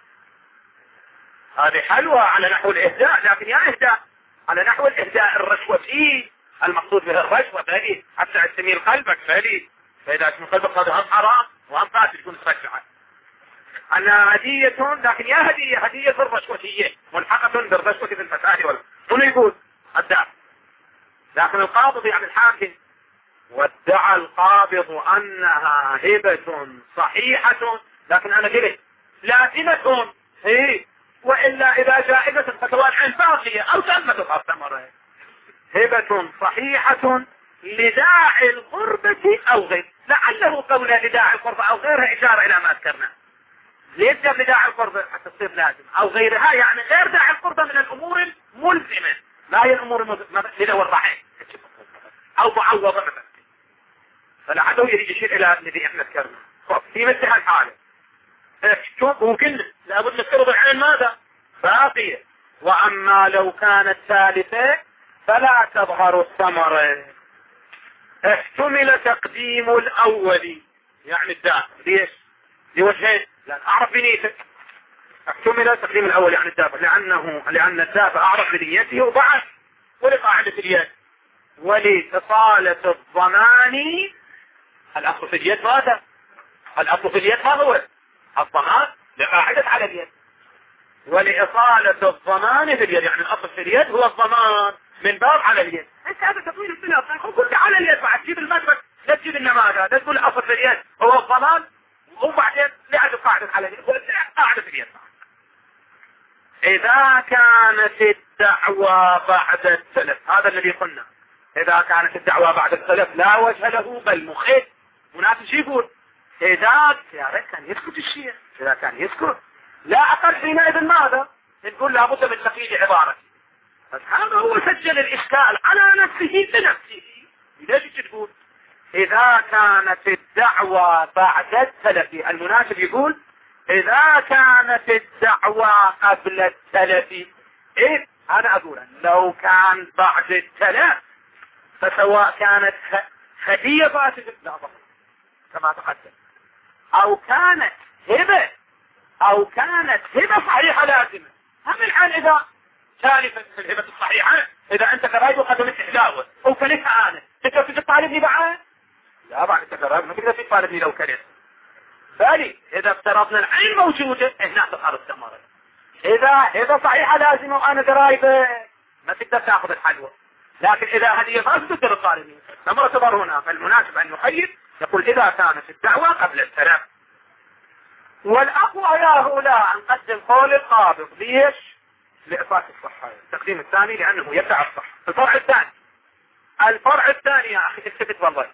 هذه حلوة على نحو الإهداء، لكن يا إهداء على نحو الإهداء الرشوة فيه المقصود به الرشوة فهذه حتى استميل قلبك فهذه، فإذا اسم قلبك هذا هم حرام وهم قاتل يكون الرشوة. أنها هدية، لكن يا هدية هدية الرشوتية ملحقة بالرشوة في الفساد والحرمة. هنا يقول الدافع، لكن القابض يعني الحاكم. وادعى القابض أنها هبة صحيحة، لكن أنا قلت لازمة هي، وإلا إذا جائزة فتوان عن باقية أو تأمة الثمرة. هبة صحيحة لداعي القربة أو غير، لعله قول لداعي القربة أو غيرها إشارة إلى ما أذكرنا. ليس لداعي القربة حتى تصير لازم أو غيرها، يعني غير داعي القربة من الأمور الملزمة، لا هي الأمور لذوي الرحم أو معوضة مثلا، فلعله يريد يشير إلى الذي احنا ذكرنا. في مثل هالحالة ممكن لابد نفترض العين ماذا؟ باقية. وأما لو كانت ثالثة فلا تظهر الثمرة. احتمل تقديم الأول يعني الدافع. ليش؟ لوجهين، لأن أعرف بنيته. احتمل تقديم الأول يعني الدافع لأنه لأن الدافع أعرف بنيته وضعف، ولقاعدة اليد ولإصالة الضمان. الأصل في اليد ماذا؟ الأصل في اليد ما هو؟ الضمان لقاعدة على اليد، ولإصالة الضمان في اليد، يعني الأصل في اليد هو الضمان من باب على اليد. انت هذا تطويل الدنيا قلت على اليد بعد تجيب المدرك لا تجيب النماذج، لا تقول الأصل في اليد هو الضمان وبعدين لعد قاعدة على اليد، قاعدة في اليد. إذا كانت الدعوة بعد السلف، هذا الذي قلنا، إذا كانت الدعوة بعد السلف لا وجه له بل مخيط منافس يقول إذا كان يسكت الشيء، إذا كان يسكت لا أقل حينئذ ماذا؟ نقول لابد من تقييد عبارة. بس هذا هو سجل الإشكال على نفسه بنفسه. ليش تقول إذا كانت الدعوة بعد السلف؟ المناسب يقول إذا كانت الدعوة قبل السلف. إيه أنا أقول لو كان بعد السلف فسواء كانت هدية فاسدة لا ضبط كما تقدم، أو كانت هبة أو كانت هبة صحيحة لازمة. هم الآن إذا ثالثا في الهبة الصحيحة، إذا أنت كرايد وقدمت إحداوة أو كلتها أنا تقدر تطالبني بعد؟ لا بعد أنت كرايد ما تقدر تطالبني لو كلت. فالي إذا افترضنا العين موجودة هنا تظهر الثمرة. إذا هبة صحيحة لازم وأنا قرايبه ما تقدر تأخذ الحلوى. لكن إذا هدية ما تقدر الطالبين فما اعتبر هنا. فالمناسب أن نخير يقول إذا كانت الدعوة قبل السلام. والأقوى يا هؤلاء أن نقدم قول القابض. ليش؟ لإثبات الصحة. التقديم الثاني لأنه يدعي الصحة. الفرع الثاني الفرع الثاني يا أخي اكتبت والله.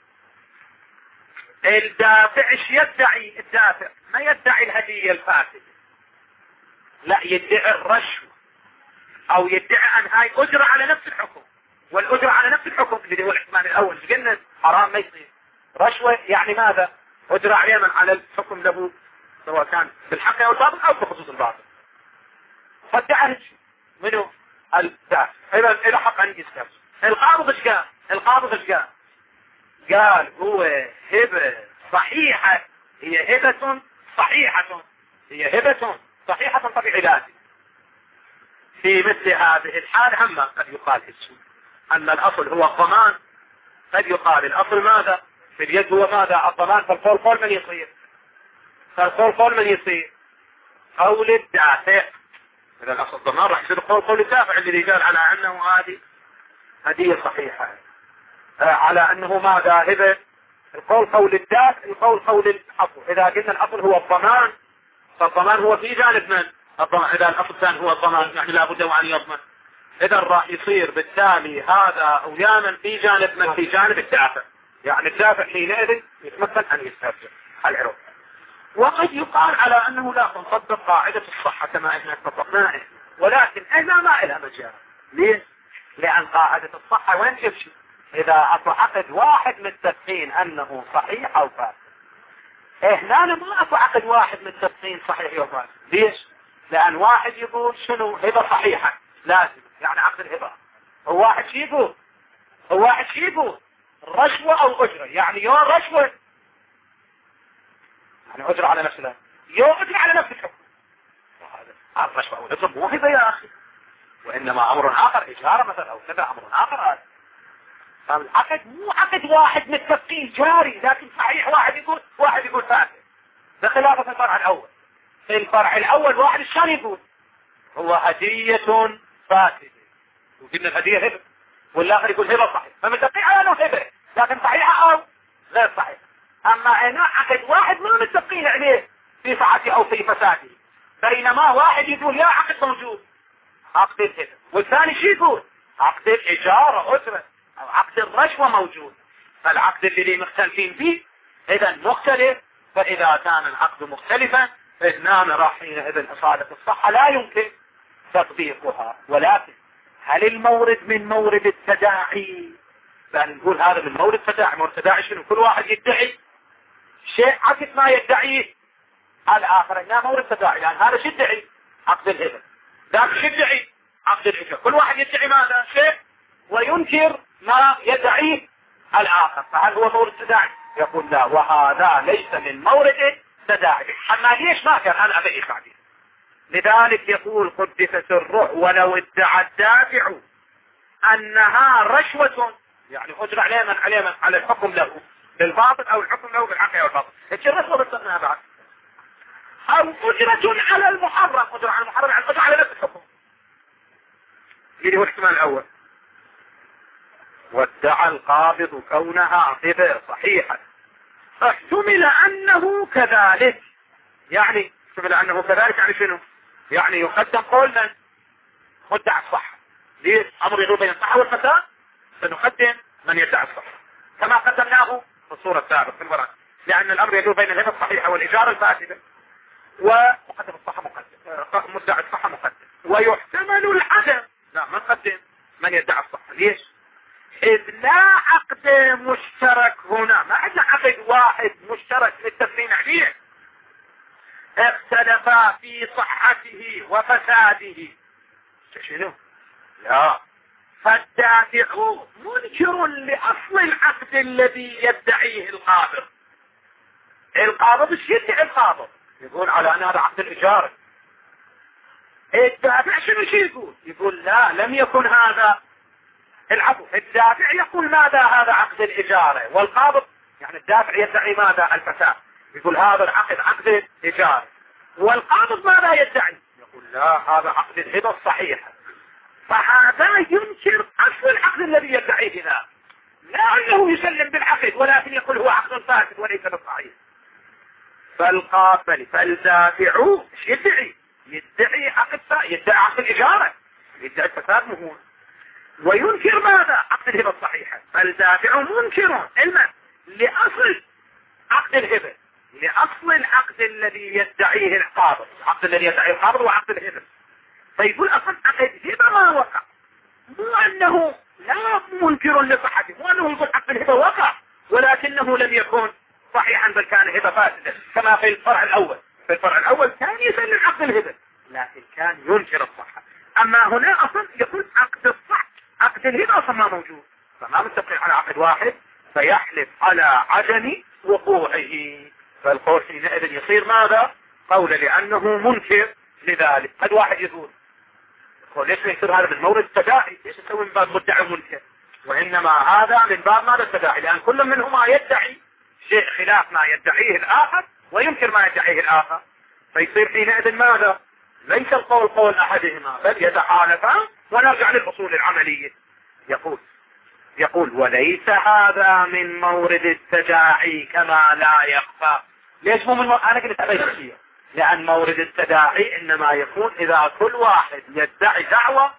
الدافع ايش يدعي؟ الدافع ما يدعي الهدية الفاسدة، لا يدعي الرشوة او يدعي ان هاي اجرة على نفس الحكم. والاجرة على نفس الحكم اللي هو الاحتمال الاول قلنا حرام ما يصير. رشوة يعني ماذا؟ اجرة علينا على الحكم له سواء كان بالحق او الباطل او بخصوص الباطل. فادعى منه الدافع. اذا الى حق ان يستفسر. القابض ايش قال؟ القابض ايش قال؟ قال هو هبة صحيحة، هي هبة صحيحة، هي هبة صحيحة طبيعي لازم. في مثل هذه الحال هم قد يقال اسمه أن الأصل هو الضمان. قد يقال الأصل ماذا؟ في اليد هو ماذا؟ الضمان. فالقول قول من يصير؟ فالقول قول من يصير؟ قول الدافع. إذا الأصل الضمان راح يصير قول قول الدافع الذي قال على أنه هذه هدية صحيحة، على أنه ماذا؟ هبة. القول قول الدافع، القول قول الأصل. إذا قلنا الأصل هو الضمان فالضمان هو في جانب من؟ الضمان. إذا الأصل كان هو الضمان يعني لا بد وأن يضمن. إذا راح يصير بالتالي هذا أويانا في جانب من؟ في جانب الدافع. يعني الدافع حينئذ يتمثل أن يستفسر العروض. وقد يقال على أنه لا تنطبق قاعدة الصحة كما احنا اتفقناه، ولكن احنا ما إلها مجال. ليش؟ لأن قاعدة الصحة وين تمشي؟ إذا أصبحت واحد متفقين أنه صحيح أو فاسد. إحنا ما أكو عقد واحد متفقين صحيح أو فاسد. ليش؟ لأن واحد يقول شنو هبة صحيحة لازم، يعني عقد الهبة. هو واحد شي يقول هو واحد شي يقول رشوة أو أجرة، يعني يو رشوة يعني أجرة على نفس الهبة، يو أجرة على نفس الحكم. هذا الرشوة أو الأجرة مو هبة يا أخي، وإنما أمر آخر، إجارة مثلا أو كذا أمر آخر. هذا فالعقد مو عقد واحد متفقين جاري، لكن صحيح واحد يقول واحد يقول فاسد. بخلاف الفرع الأول. في الفرع الأول واحد الشان يقول هو هدية فاسدة وقلنا الهدية هبة، والآخر يقول هبة صحيح، فمتفقين على أنه هبة لكن صحيحة أو غير صحيح. أما هنا عقد واحد ما متفقين عليه في صحته أو في فساده، بينما واحد يقول يا عقد موجود عقد الهبة، والثاني شو يقول عقد الإجارة أجرة أو عقد الرشوة موجود. فالعقد اللي مختلفين فيه إذا مختلف. فإذا كان العقد مختلفا فإننا راحين إذن إصالة الصحة لا يمكن تطبيقها. ولكن هل المورد من مورد التداعي؟ يعني نقول هذا من مورد التداعي. مورد التداعي شنو؟ كل واحد يدعي شيء عكس ما يدعيه الآخر. إنها مورد التداعي يعني هذا شو يدعي؟ عقد الهبة، ذاك شو يدعي؟ عقد الإجارة. كل واحد يدعي ماذا؟ شيء وينكر ما يدعيه الآخر. فهل هو مورد التداعي؟ يقول لا، وهذا ليس من مورد التداعي. أما ليش ما كان؟ أنا أبي تعبير. لذلك يقول قدس سره ولو ادعى الدافع أنها رشوة، يعني أجرى عليه من عليه من على الحكم له بالباطل أو الحكم له بالحق أو الباطل. ايش الرشوة بتصنها بعد؟ أو أجرة على المحرم. أجرة على المحرم يعني أجرة على نفس الحكم اللي هو الاحتمال الأول. وادعى القابض كونها هبة صحيحة فاحتمل أنه كذلك. يعني احتمل أنه كذلك يعني شنو؟ يعني يقدم قول من مدعى الصحة. ليش؟ أمر يدور بين الصحة والفساد، سنقدم من يدعى الصحة كما قدمناه في الصورة السابقة في الورق، لأن الأمر يدور بين الهبة الصحيحة والإجارة الفاسدة، ومقدم الصحة مقدم مدعى الصحة مقدم. ويحتمل العدم، لا ما نقدم من يدعى الصحة. ليش؟ إذ لا عقد مشترك هنا، ما عندنا عقد واحد مشترك متفقين عليه اختلفا في صحته وفساده. شنو؟ لا، فالدافع منكر لأصل العقد الذي يدعيه القابض. القابض ايش يدعي القابض؟ يقول على أن هذا عقد الإجارة. الدافع شنو شي يقول؟ يقول لا، لم يكن هذا العفو. الدافع يقول ماذا؟ هذا عقد الإجارة. والقابض يعني الدافع يدعي ماذا؟ الفساد. يقول هذا العقد عقد الإجارة. والقابض ماذا يدعي؟ لا، هذا عقد الهبة الصحيحة. فهذا ينكر أصل العقد الذي يدعيه ذا، لا أنه يسلم بالعقد، ولكن يقول هو عقد فاسد وليس بالصحيح. فالقابل فالدافع يدعي يدعي عقد يدعي عقد الإجارة، يدعي الفساد مهون، وينكر ماذا؟ عقد الهبة الصحيحة. فالدافع منكر علما لأصل عقد الهبة، لأصل العقد الذي يدعيه القابض. العقد الذي يدعيه القابض هو عقد الهبة. فيقول أصل عقد الهبة ما وقع، مو أنه لا منكر لصحته، مو أنه يقول عقد الهبة وقع ولكنه لم يكن صحيحا بل كان هبة فاسدة، كما في الفرع الأول. في الفرع الأول كان يسلم عقد الهبة لكن كان ينكر الصحة. أما هنا أصلا يقول عقد الصح، عقد الهبة أصلا ما موجود، فما متفقين على عقد واحد، فيحلف على عدم وقوعه. فالقول حينئذ يصير ماذا؟ قول لأنه منكر لذلك. قد واحد يقول يقول ليش يصير هذا من مورد التداعي؟ ليش يسوي من باب مدعي منكر؟ وإنما هذا من باب ماذا التداعي، لأن كل منهما يدعي شيء خلاف ما يدعيه الآخر وينكر ما يدعيه الآخر. فيصير حينئذ ماذا؟ ليس القول قول أحدهما بل يتحالفان. ونرجع للأصول العملية. يقول يقول وليس هذا من مورد التداعي كما لا يخفى. ليش مو من مورد؟ أنا قلت أبي شيء، لأن مورد التداعي إنما يكون إذا كل واحد يدعي دعوة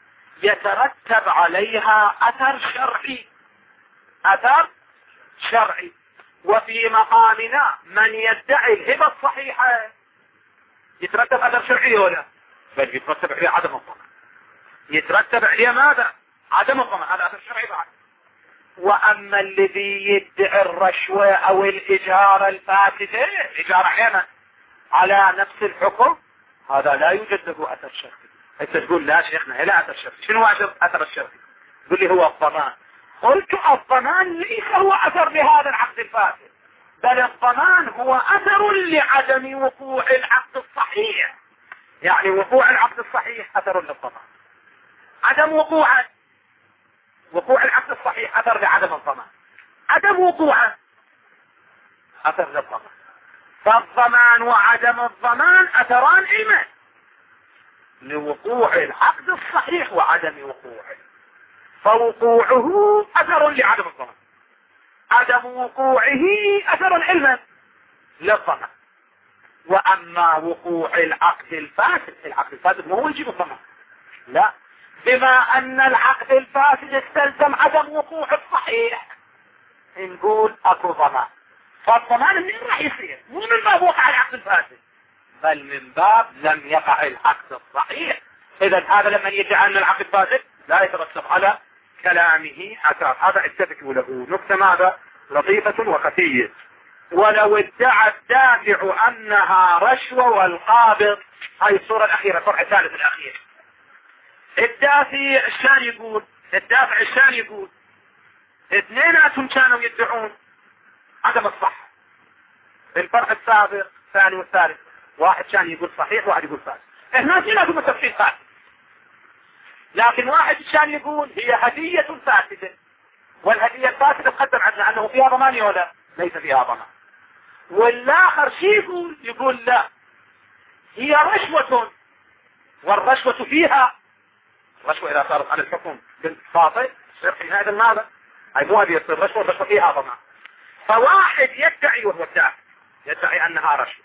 يترتب عليها أثر شرعي، أثر شرعي. وفي مقامنا من يدعي الهبة الصحيحة يترتب أثر شرعي ولا بل يترتب عليه عدم الضمان، يترتب عليه ماذا؟ عدم الضمان، هذا أثر شرعي بعد. وأما الذي يدعي الرشوة أو الإجارة الفاسدة، الإجارة علينا على نفس الحكم، هذا لا يوجد له أثر شرعي. أنت تقول لا شيخنا لا أثر شرعي. شنو أثر الشرعي؟ تقول لي هو الضمان. قلت الضمان ليس هو أثر لهذا العقد الفاسد، بل الضمان هو أثر لعدم وقوع العقد الصحيح. يعني وقوع العقد الصحيح أثر للضمان، عدم وقوعه وقوع العقد الصحيح أثر لعدم الضمان، عدم وقوعه أثر للضمان. فالضمان وعدم الضمان أثران علما لوقوع العقد الصحيح وعدم وقوعه. فوقوعه أثر لعدم الضمان، عدم وقوعه أثر علما للضمان. وأما وقوع العقد الفاسد، العقد الفاسد ما هو يجيب الضمان، لا، بما أن العقد الفاسد استلزم عدم وقوع الصحيح نقول أكو ضمان. فالضمان منين راح يصير؟ مو من باب وقع العقد الفاسد بل من باب لم يقع العقد الصحيح. إذا هذا لما يدعي أن العقد فاسد لا يترتب على كلامه أثر. هذا اتفقوا له نكتة ماذا؟ لطيفة وخفية. ولو ادعى الدافع أنها رشوة والقابض، هاي الصورة الأخيرة، الفرع الثالث الأخير. الدافع الشان يقول الدافع الشان يقول اثنيناتهم كانوا يدعون عدم الصحة. الفرع السابق الثاني والثالث واحد كان يقول صحيح واحد يقول فاسد. هنا اثنيناتهم التفصيل فاسد، لكن واحد كان يقول هي هدية فاسدة، والهدية الفاسدة تقدم عندنا أنه فيها ضمان ولا ليس فيها ضمان. والآخر شي يقول يقول لا هي رشوة، والرشوة فيها رشوة إذا صارت عن الحكم بالباطل يصير في هذا ماذا؟ أي مو هذه يصير رشوة، الرشوة فيها ضمان. فواحد يدعي وهو الدافع يدعي أنها رشوة،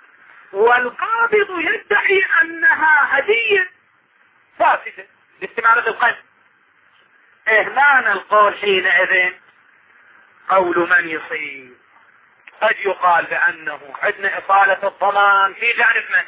والقابض يدعي أنها هدية فاسدة لاستمالة القلب. إهمان القول حينئذ قول من يصير. قد يقال بأنه عندنا إصالة الضمان في جانب من؟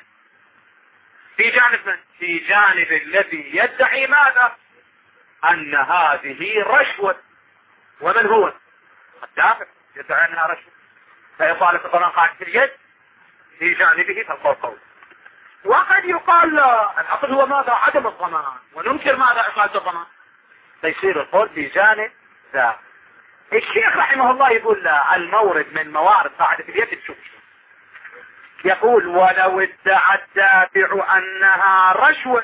في جانب من؟ في جانب الذي يدعي ماذا؟ أن هذه رشوة. ومن هو؟ الدافع يدعي أنها رشوة، فإصالة الضمان قاعد في اليد في جانبه فالقول قول. وقد يقال لا، الأصل هو ماذا؟ عدم الضمان، وننكر ماذا؟ إصالة الضمان. فيصير القول في جانب ذا. الشيخ رحمه الله يقول لا، المورد من موارد قاعدة في اليد تشوف. يقول ولو ادعى الدافع أنها رشوة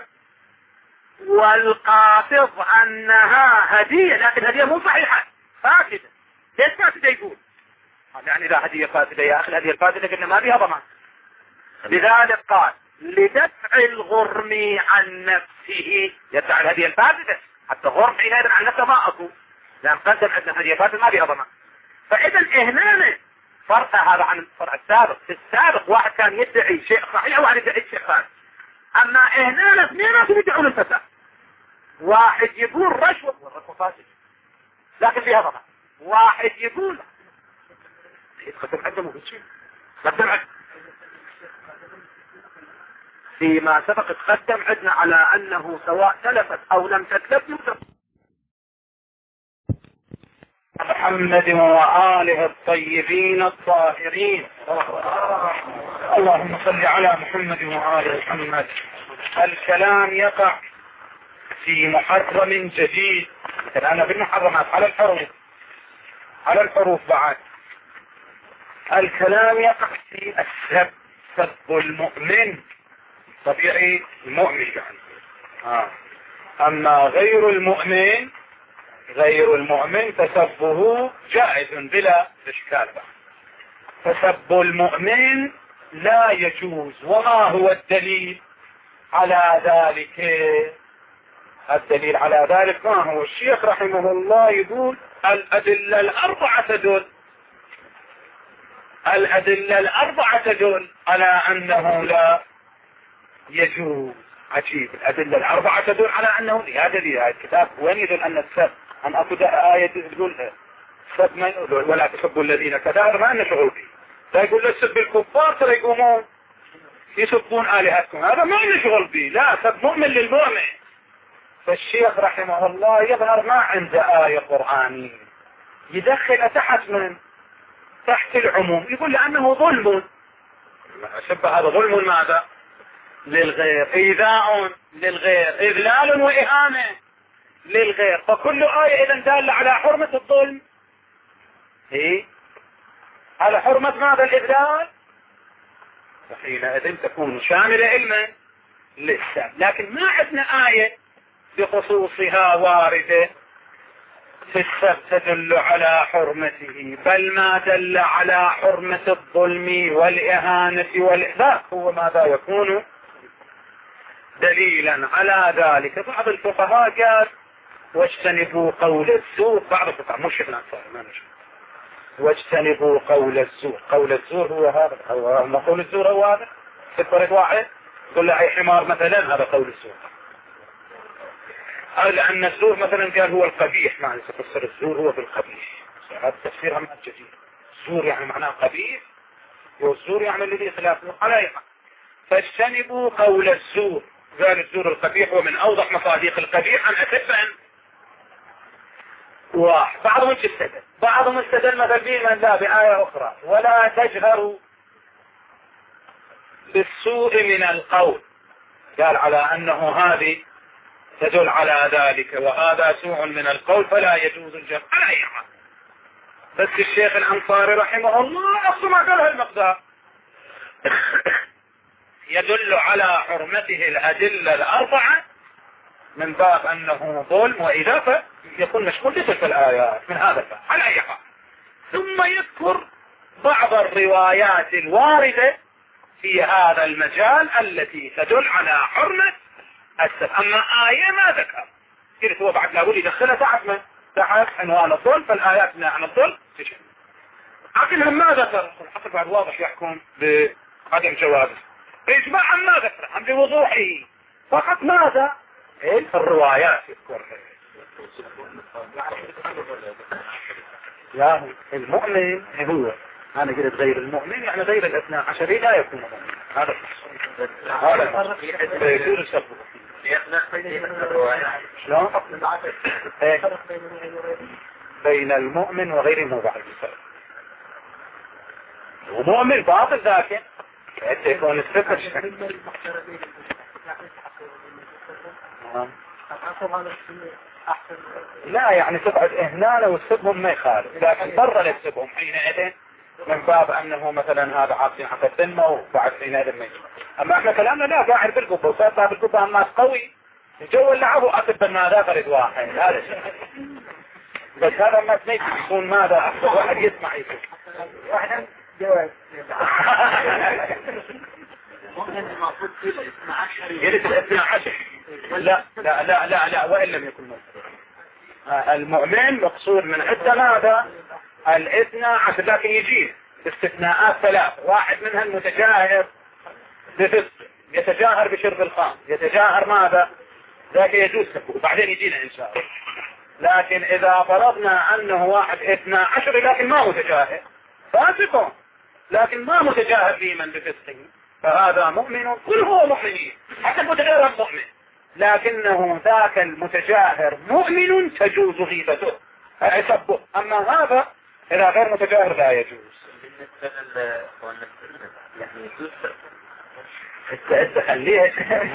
والقابض أنها هدية، لكن هدية مو صحيحة فاسدة. ليش فاسدة يقول؟ يعني إذا هدية فاسدة يا أخي الهدية الفاسدة قلنا ما بها ضمان. لذلك قال لدفع الغرم عن نفسه، يدفع الهدية الفاسدة، حتى غرم حينئذ عن نفسه ما اكو، لان قدم عندنا هدية فاسدة ما بها ضمان. فاذا هنا فرق هذا عن الفرع السابق. في السابق واحد كان يدعي شيء صحيح وواحد يدعي شيء فاسد، اما هنا اثنين يدعون الفساد، واحد يقول رشوة والرشوة فاسد لكن فيها ضمان، واحد يقول يتقدم عدمه بالشيء قدم عدم. فيما سبق تقدم عدنا على انه سواء تلفت او لم تتلف يوسف محمد وآله الطيبين الطاهرين. اللهم صل على محمد وآل محمد. الكلام يقع في محرم جديد. الآن بالمحرمات على الحروف على الحروف بعد. الكلام يقع في السب، سب المؤمن طبيعي المؤمن يعني. آه. أما غير المؤمن غير المؤمن فسبه جائز بلا إشكال. فسب المؤمن لا يجوز. وما هو الدليل على ذلك؟ الدليل على ذلك ما هو؟ الشيخ رحمه الله يقول الأدلة الأربعة تدل الأدلة الأربعة تدل على أنه لا يجوز. عجيب، الأدلة الأربعة تدل على أنه هذا لي الكتاب وين يدل أن السب أن أكو آية تقول سب من ولا تسبوا الذين كذا ما لنا شغل فيه. لا يقول له سب الكفار ترى يقومون يسبون آلهتكم، هذا ما لنا شغل فيه. لا، سب مؤمن للمؤمن. فالشيخ رحمه الله يظهر ما عنده آية قرآنية يدخل تحت من تحت العموم، يقول لأنه ظلم. سب هذا ظلم ماذا؟ للغير، إيذاء للغير، إذلال وإهانة للغير. فكل آية إذا دالة على حرمة الظلم هي على حرمة ماذا؟ الإذلال. فحينئذ تكون شاملة علما للسب. لكن ما عندنا آية بخصوصها واردة في السب تدل على حرمته، بل ما دل على حرمة الظلم والإهانة والإحداث هو ماذا يكون دليلا على ذلك. بعض الفقهاء قال واجتنبوا قول الزور. بعض الفقهاء مش ابن أنصار ما نشوف واجتنبوا قول الزور. قول الزور هو هذا، هو قول الزور هو هذا. سفرت واحد يقول له اي حمار مثلا، هذا قول الزور. لأن الزور مثلا قال هو القبيح، معنى تفسر الزور هو بالقبيح. هذا تفسيرها من جديد. الزور يعني معناه قبيح، والزور يعني الذي خلافه على أي حال. فاجتنبوا قول الزور. قال الزور القبيح ومن أوضح مصادق القبيح أن أتبعا واحد. بعضهم استدل بعضهم استدل مثل به من ذا بآية أخرى ولا تجهروا بالسوء من القول. قال على أنه هذه تدل على ذلك وهذا سوء من القول فلا يجوز الجهر على أي حال. بس الشيخ الأنصاري رحمه الله أصلا ما قال هالمقدار. يدل على حرمته الأدلة الأربعة من باب أنه ظلم وإضافة يكون مشمول بتلك الآيات من هذا الباب على أي حال. ثم يذكر بعض الروايات الواردة في هذا المجال التي تدل على حرمة السب. أما آية ما ذكر، قلت هو بعد لابد يدخلها تحت من تحت عنوان الظلم، فالآيات عن الظلم تجد. عقلها ما ذكر، الحق بعد واضح يحكم بعدم جوازه. إجماعا ما ذكر عن بوضوحه، فقط ماذا؟ إيه الروايات يذكرها. لا المؤمن هو أنا قلت غير المؤمن يعني غير الاثنى عشري لا يكون مؤمن. هذا هذا يصير السبب. شلون؟ بين المؤمن وغيره بعد السبب. ومؤمن باطل ذاك حتى يكون السبب. لا يعني تبعد إهناله وتسبهم ما يخالف، لكن برا لتسبهم حينئذ من باب أنه مثلا هذا عاصين حق الذمة وبعد حينئذ ما يجب. أما احنا كلامنا لا قاعد بالقبة وصار صاحب القبة الناس قوي الجو اللي عبوا أكبر ماذا فرد واحد هذا شيء. بس هذا الناس ما يكون ماذا أكبر واحد يسمع يسمع واحد جواز المفروض في الاثنى عشر جلس الاثنى عشر. لا لا لا لا لا وإن لم يكن مؤمن. المؤمن مقصود من عدة ماذا؟ الاثنى عشر، لكن يجيه استثناءات ثلاث، واحد منها المتجاهر بفسق، يتجاهر بشرب الخام، يتجاهر ماذا؟ ذاك يجوز له، وبعدين يجينا إن شاء الله. لكن إذا فرضنا أنه واحد اثنى عشر لكن ما متجاهر، فاسق لكن ما متجاهر في من بفسقه، فهذا مؤمن، كل هو مؤمنين، حتى المتجاهر مؤمن، لكنه ذاك المتجاهر مؤمن تجوز غيبته سبه. أما هذا إذا غير متجاهر لا يجوز. بالنسبة للأخوان يعني يجوز خليها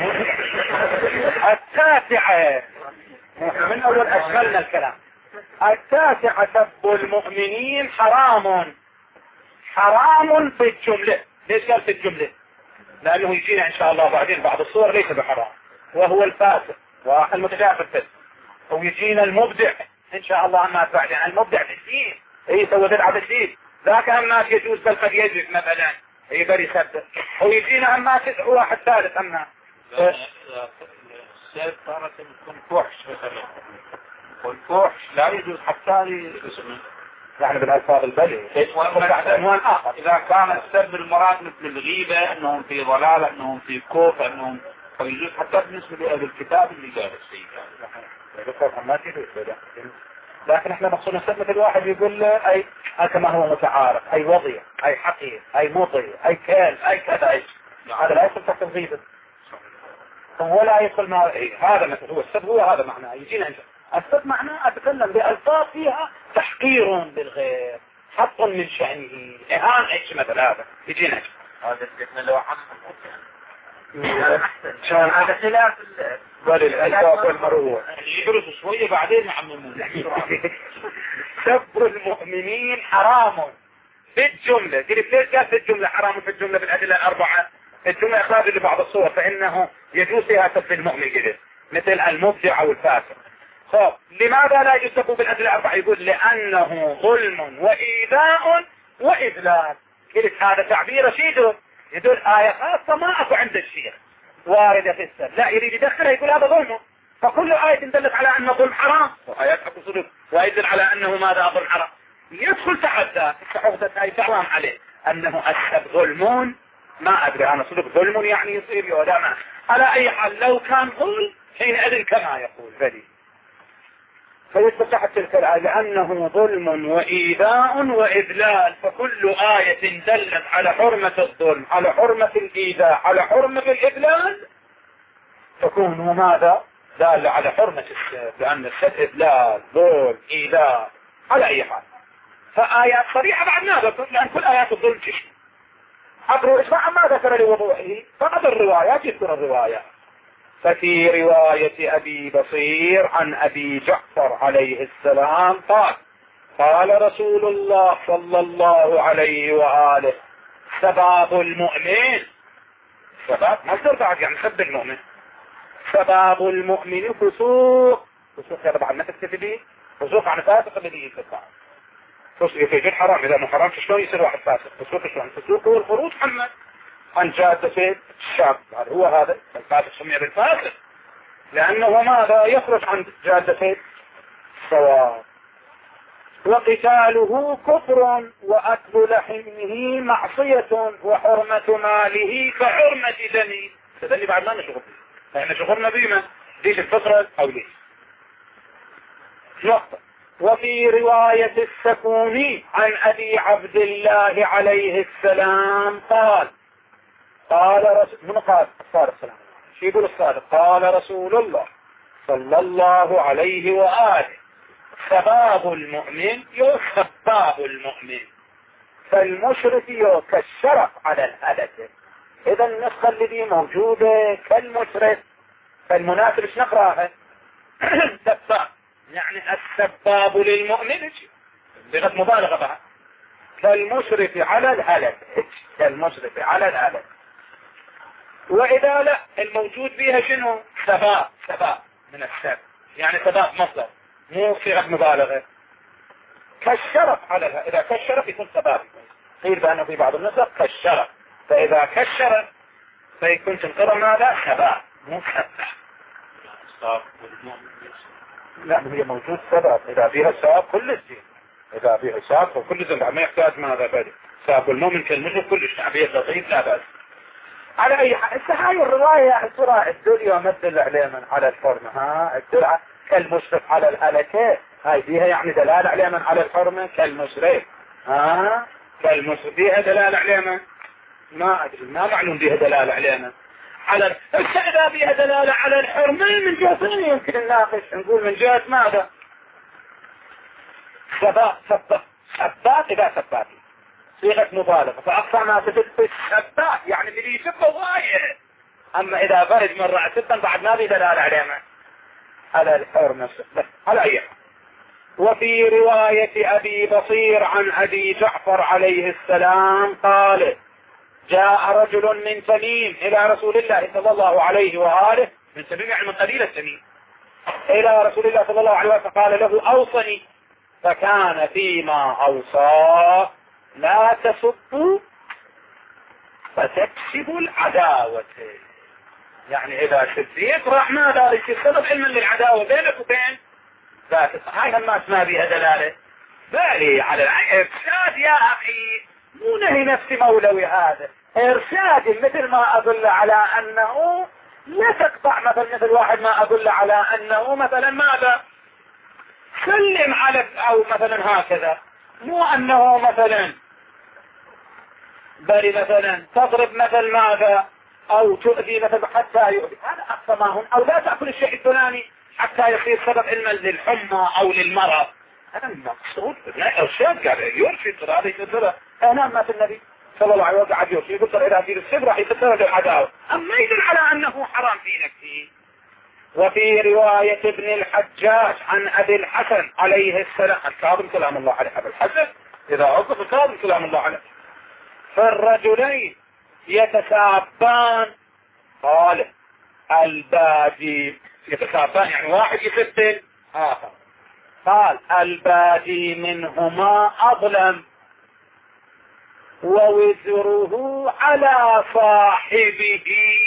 التاسعة من أول أشغلنا الكلام. التاسعة سب المؤمنين حرام، حرام في الجملة. ليش قال في الجملة؟ لأنه يجينا إن شاء الله بعدين بعض الصور ليس بحرام، وهو الفاسق والمتجاهر في الفسق، ويجينا المبدع إن شاء الله. أما بعدين المبدع في الدين هي سوى بدعة الدين، ذاك أما يجوز بل قد يجب مثلا يقدر يصدق، ويجينا أما واحد ثالث أما السيد صارت تكون فحش مثلا، والفحش لا يجوز حتى اسمه يعني بالألفاظ البذيئة. عنوان آخر إذا كان السب المراد مثل الغيبة أنهم في ضلال، أنهم في كوف، أنهم فيجوز حتى بالنسبة لأهل الكتاب اللي قال السيد. لكن احنا مقصود السب مثل واحد يقول أي كما هو متعارف، أي وضيع، أي حقير، أي مضي، أي كال، أي كذا، أي هذا لا يدخل تحت الغيبة ولا يدخل ما إيه. هذا مثل هو السب، هو هذا معناه. يجينا انت السب معناه أتكلم بألفاظ فيها تحقير بالغير، حط من شأنه، إهان إيش مثل هذا. يجينا هذا استثناء لو عم شلون هذا خلاف الألفاظ والمروءة يدرس شوية بعدين يعممون. سب المؤمنين حرام في الجملة. قلت ليش قال في الجملة حرام في الجملة بالأدلة الأربعة؟ الجملة إخراج لبعض الصور فإنه يجوز فيها سب المؤمن قلت مثل المبدع أو الفاسق. خب لماذا لا يجوز سبه بالأدلة الأربعة؟ يقول لأنه ظلم وإيذاء وإذلال. قلت هذا تعبير رشيد يدل آية خاصة ما أكو عند الشيخ واردة في السب، لا يريد يدخلها يقول هذا ظلم، فكل آية دلت على أن ظلم حرام، وآيات حق صدق ويدل على أنه ماذا ظلم حرام، يدخل تحدى عقدة آية حرام عليه أنه السب ظلمون. ما أدري أنا صدق ظلم يعني يصير يولا ما على أي حال لو كان ظلم حينئذ كما يقول بدي فيثبت تحت تلك الآية لأنه ظلم وإيذاء وإذلال. فكل آية دلت على حرمة الظلم، على حرمة الإيذاء، على حرمة الإذلال، تكون ماذا؟ دال على حرمة السب، لأن السب إذلال، ظلم، إيذاء على أي حال. فآيات صريحة بعد ما ذكر، لأن كل آيات الظلم تشمل. أقرأ إسمع ما ذكر لوضوحه فقد الروايات يذكر الروايات. ففي رواية أبي بصير عن أبي جعفر عليه السلام قال قال رسول الله صلى الله عليه وآله سباب المؤمن، سباب مصدر بعد يعني سب المؤمن، سباب المؤمن فسوق، فسوق هذا بعد ما تكتفي به، فسوق عن فاسق الذي يتبع، فسوق يجد حرام، إذا مو حرام شلون يصير واحد فاسق؟ فسوق شلون؟ فسوق هو الخروج عن عن جادة الشاب، هذا هو هذا الفاسق سمي بالفاسق لأنه ماذا؟ يخرج عن جادة الصواب. وقتاله كفر وأكل لحمه معصية وحرمة ماله كحرمة دمه. هذا اللي بعد ما نشغل فيه، احنا شغلنا بما ليش الفطرة أو ليش نقطة. وفي رواية السكوني عن أبي عبد الله عليه السلام قال قال رسول من قال الصادق سلام شو يقول الصادق؟ قال رسول الله صلى الله عليه وآله سباب المؤمن يو سباب المؤمن فالمشرك يو كالشرف على الهلك. إذا النسخة اللي موجودة كالمشرك، فالمناسب ايش نقراها؟ سباب يعني السباب للمؤمن بغض مبالغة بها كالمشرف على الهلك، كالمشرف على الهلك. وإذا لا الموجود فيها شنو؟ سباب، سباب من السب يعني سباب مصدر مو صيغة مبالغة. كالشرف على الهلك، إذا كالشرف يكون سباب، قيل بأنه في بعض النسخ كالشرف، فإذا كالشرف فيكون تنقضى ماذا؟ سباب مو سباب. لا هي موجود سبب، إذا بها سبب كل الدين، إذا بها سبب فكل ذنب ما يحتاج ماذا بدي سبب المؤمن كالمشرك كل الشعبية تضيف لا بأس. على أي حال هاي الرواية ترى الدنيا مثل عليها على الحرمة، ها الدرع كالمشرف على الهلكة، هاي فيها يعني دلالة عليها على الحرمة كالمشرف، ها كالمشرف فيها دلالة عليها ما أدري ما معلوم بها دلالة عليها على إذا بها دلالة على الحرمة من جهة ثانية يمكن نناقش نقول من جهة ماذا؟ سبات سبات سبات إذا سبات صيغة مبالغة فأقصى ما تدل في السبات يعني اللي يسبه وايد، أما إذا برد مرة سبا بعد ما في دلالة عليها على الحرمة بس على أي. وفي رواية أبي بصير عن أبي جعفر عليه السلام قال جاء رجل من تميم إلى رسول الله صلى الله عليه وآله، من تميم يعني من قبيلة تميم، إلى رسول الله صلى الله عليه وسلم فقال له أوصني، فكان فيما أوصاه لا تسبوا فتكسب العداوة، يعني إذا شديت راح ما ذلك السبب علما للعداوة بينك وبين ذات. هاي هم ما بيها دلالة بالي على الإرشاد يا أخي، مو نهي نفسي مولوي، هذا إرشاد مثل ما أدل على أنه لا تقطع مثل مثل واحد ما أدل على أنه مثلا ماذا سلم على أو مثلا هكذا، مو أنه مثلا بري مثلا تضرب مثل ماذا أو تؤذي مثل حتى يؤذي، هذا أقصى ما هون، أو لا تأكل الشيء الفلاني حتى يصير سبب علما للحمى أو للمرض، هذا المقصود. لا إرشاد قال يرشد هذا يقدره، أنا ما في النبي صلى الله عليه وسلم قاعد يرشد يقدر إلى هذه السبب راح يقدر للعداوة، أما يدل على أنه حرام في نفسه. وفي رواية ابن الحجاج عن أبي الحسن عليه السلام الكاظم كلام الله عليه، أبي الحسن إذا أصدق الكاظم كلام الله عليه، فالرجلين يتسابان قال البادي يتسابان يعني واحد يسبل آخر، قال البادي منهما أظلم ووزره على صاحبه،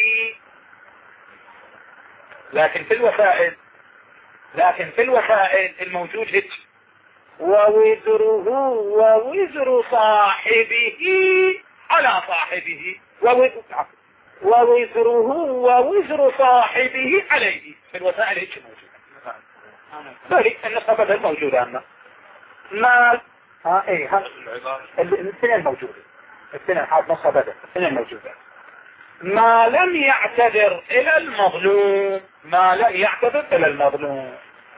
لكن في الوسائل لكن في الوسائل الموجود هيك ووزره ووزر صاحبه على صاحبه ووزره ووزر صاحبه عليه، في الوسائل هيك موجود، ذلك النسخة بدل موجودة أما ما ها ايه ها الاثنين الموجودة الاثنين حاط نسخة بدل الاثنين موجودة. ما لم يعتذر إلى المظلوم ما لم يعتذر إلى المظلوم،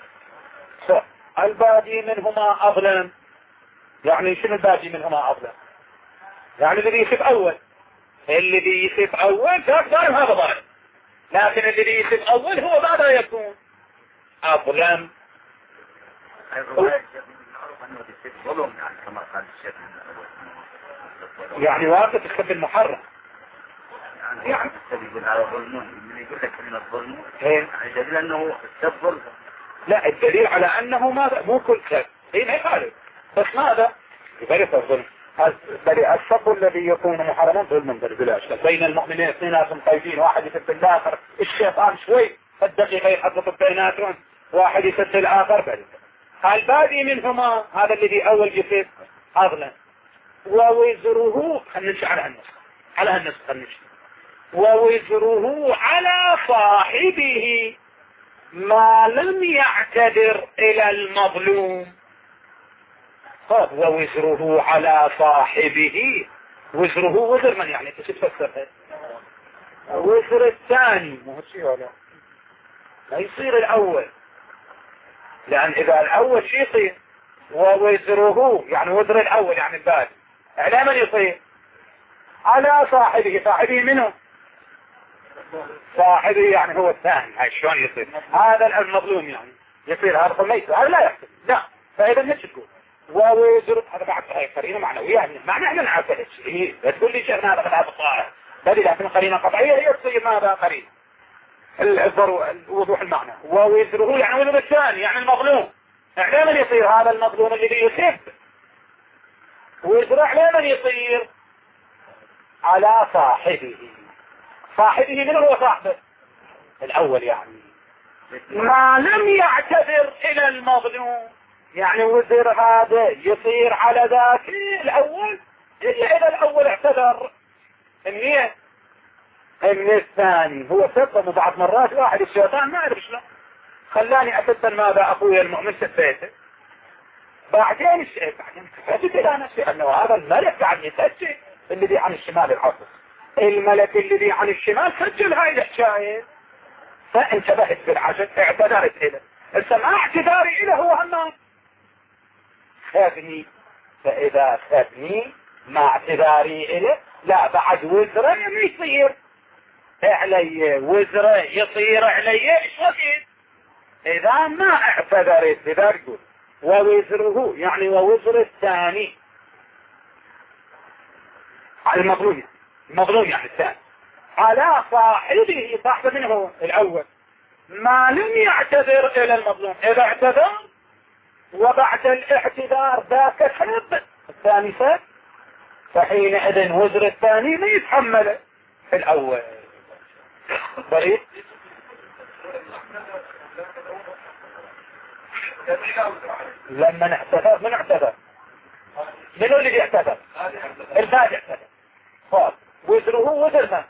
البادي منهما أظلم، يعني شنو البادي منهما أظلم؟ يعني الذي يسب أول اللي يسب أول ذاك ظالم هذا ظالم، لكن الذي يسب أول هو ماذا يكون؟ أظلم. يعني واقف السب المحرم يعني يقول على ظلمون من يقول لك ان الظلم دليل انه السب، لا الدليل على انه ماذا مو كل سب هي ما يخالف، بس ماذا يبرف الظلم بل السب الذي يكون محرما ظلما بلا شك بين المؤمنين اثنين ناس طيبين واحد يسب الاخر الشيطان شوي الدقيقه يحدث بيناتهم واحد يسب الاخر بل البادي منهما هذا الذي اول يسب اظلم ووزره خلينا على النص على النص خلينا ووزره على صاحبه ما لم يعتذر إلى المظلوم. طيب ووزره على صاحبه وزره وزر من يعني تشوف السفر وزر الثاني ما هو شيء ولا لا يصير الأول، لأن إذا الأول شيء يصير ووزره يعني وزر الأول يعني الباد على من يصير على صاحبه، صاحبه منه صاحبه يعني هو الثاني، هاي شلون يصير هذا المظلوم يعني يصير هذا ميت هذا لا يحصل لا، فإذا نفس تقول ووزر هذا بعد هاي قرينة معنوية يعني معنى احنا نعرف الشيء لا تقول لي شيء هذا قد طائع بل لكن قرينة قطعية هي تصير ماذا قرينة الوضوح المعنى ووزره يعني وزر الثاني يعني المظلوم، على من يصير هذا المظلوم الذي يسب وزر على من يصير على صاحبه، صاحبه من هو صاحبه الاول يعني ما لم يعتذر الى المظلوم، يعني وزر هذا يصير على ذاك الاول الا الى الاول اعتذر. منين؟ من الثاني هو سبب بعض مرات واحد الشيطان ما اعرف شلون خلاني اسبب ماذا اخوي المؤمن سبيته، بعدين الشيء بعدين كفيت الى نفسي انه هذا الملك قاعد يسجل الذي عن الشمال الحافظ، الملك الذي عن الشمال سجل هاي الحكايه، فانتبهت بالعجل اعتذرت له. هسه ما اعتذاري له هو هالنار خذني، فاذا خذني ما اعتذاري له لا بعد وزره ما يصير علي، وزره يصير علي ايش وقت اذا ما اعتذرت. لذا يقول ووزره يعني ووزر الثاني المظلوم، المظلوم يعني الثاني على صاحبه، صاحبه من هو الاول ما لم يعتذر الى المظلوم. اذا اعتذر وبعد الاعتذار ذاك سب الثاني سب، فحينئذ وزر الثاني ما يتحمله الاول. بريد لما اعتذر من اعتذر منو اللي اعتذر؟ الباقي اعتذر فاض وزره وزر من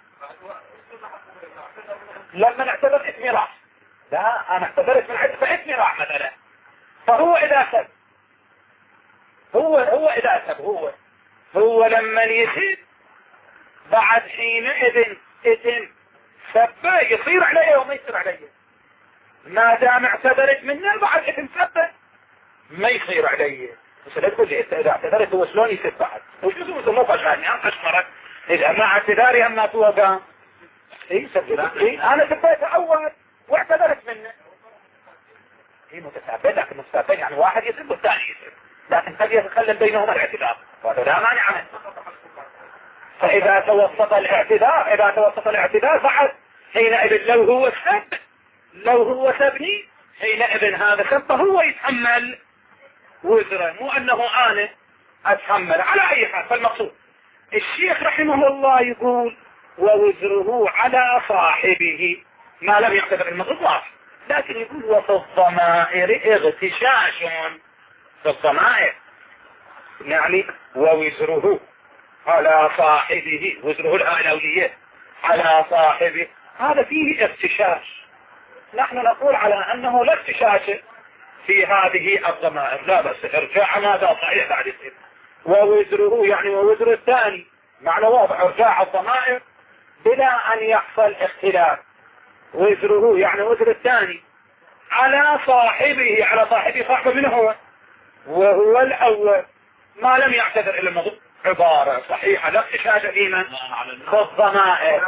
لما اعتذر اسمي راح، لا انا اعتذرت من عدة فاسمي راح مثلا، فهو اذا سب هو هو اذا سب هو هو لما يسب بعد حينئذ اثم سبه يصير عليه وما يصير عليه، ما دام اعتذرت منه بعد اثم سبه ما يصير عليه. بس لا تقول لي انت اذا اعتذرت هو شلون يسب بعد؟ وش اسمه مو قشعني انا اشمرك اذا ما اعتذاري اما توقع اي سبت اي انا سبيته اول واعتذرت منه. هي متسابين لكن متسابين يعني واحد يسب والثاني يسب، لكن قد يتخلل بينهما الاعتذار وهذا لا مانع منه. فاذا توسط الاعتذار اذا توسط الاعتذار بعد حينئذ لو هو سب لو هو سبني حينئذ هذا سبه هو يتحمل وزره، مو انه انا اتحمل. على اي حال فالمقصود الشيخ رحمه الله يقول ووزره على صاحبه ما لم يعتبر المقصود واضح، لكن يقول وفي الضمائر اغتشاش، في الضمائر يعني ووزره على صاحبه، وزره الاولوية على صاحبه هذا فيه اغتشاش. نحن نقول على انه لا اغتشاش في هذه الضمائر، لا بس ارجاع ماذا صحيح بعد يصير ووزره يعني ووزر الثاني معنى واضح ارجاع الضمائر بلا ان يحصل اختلاف. وزره يعني وزر الثاني على صاحبه على صاحبه صاحبه من هو وهو الاول ما لم يعتذر الى المضي، عبارة صحيحة لا اغتشاش فيما في الضمائر.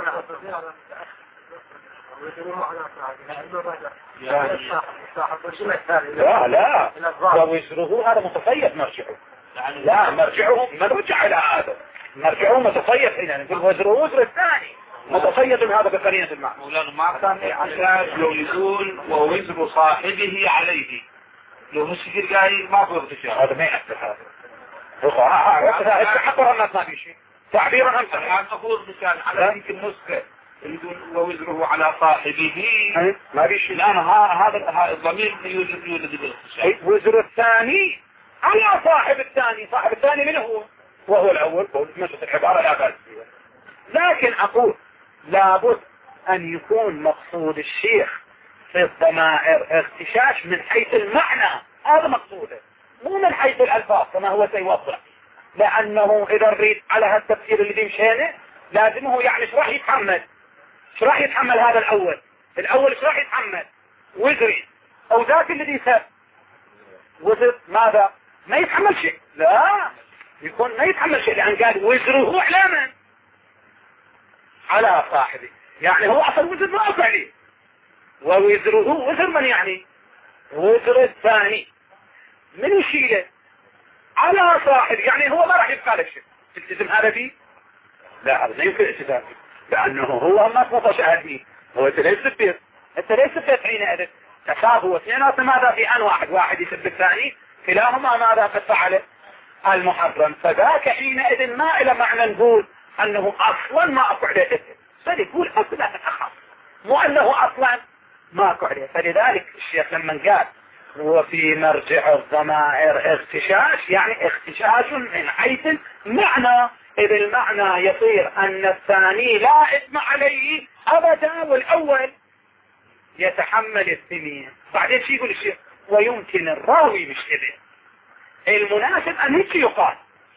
لا لا ووزره هذا متصيد مرجعه، لا مرجعه مرجع الى هذا مرجعه متصيد هنا نقول وزره وزر الثاني متصيد هذا بقرينة المعنى. مولانا ما كان عشان لو يقول ووزر صاحبه عليه لو مشكل قايل ما هو اغتشاش هذا ما يأثر هذا هذا حقر الناس ما في شيء تعبيرا امثل الان اقول اغتشاش على ذيك النسخة يقول ووزره على صاحبه ما في شيء. الان هذا الضمير يوجد يوجد بالاغتشاش. وزر الثاني على صاحب الثاني، صاحب الثاني من هو وهو الاول مشت العبارة لا بأس فيها، لكن اقول لابد ان يكون مقصود الشيخ في الضمائر اغتشاش من حيث المعنى، هذا مقصوده مو من حيث الالفاظ كما هو سيوضح، لانه اذا نريد على هالتفسير اللي مشينا لازمه يعني ايش راح يتحمل ايش راح يتحمل هذا الاول الاول ايش راح يتحمل وزري او ذاك الذي سب وزر ماذا ما يتحمل شيء، لا يكون ما يتحمل شيء لان قال وزره على من على صاحبه، يعني هو اصل وزر ما اقع لي ووزره وزر من يعني وزر الثاني من يشيله على صاحب، يعني هو ما راح يبقى لك شيء تلتزم هذا فيه، لا هذا لا يمكن التزام لانه هو ما تفضل شاهدني هو انت ليس سبيت انت ليس سبيت حينئذ تشابه اثنينات ماذا في ان واحد واحد يسب الثاني كلاهما ماذا قد فعل المحرم، فذاك حينئذ ما الى معنى نقول انه اصلا ما اقع له اسم بل يقول أصلا أخف، مو أنه أصلا ماكو عليه. فلذلك الشيخ لما قال وفي مرجع الضمائر اغتشاش، يعني اغتشاش من حيث المعنى، إذ المعنى يصير أن الثاني لا إثم عليه أبدا والأول يتحمل الثمين. بعدين شي يقول الشيخ ويمكن الراوي مش كذا، المناسب أن هيك يقال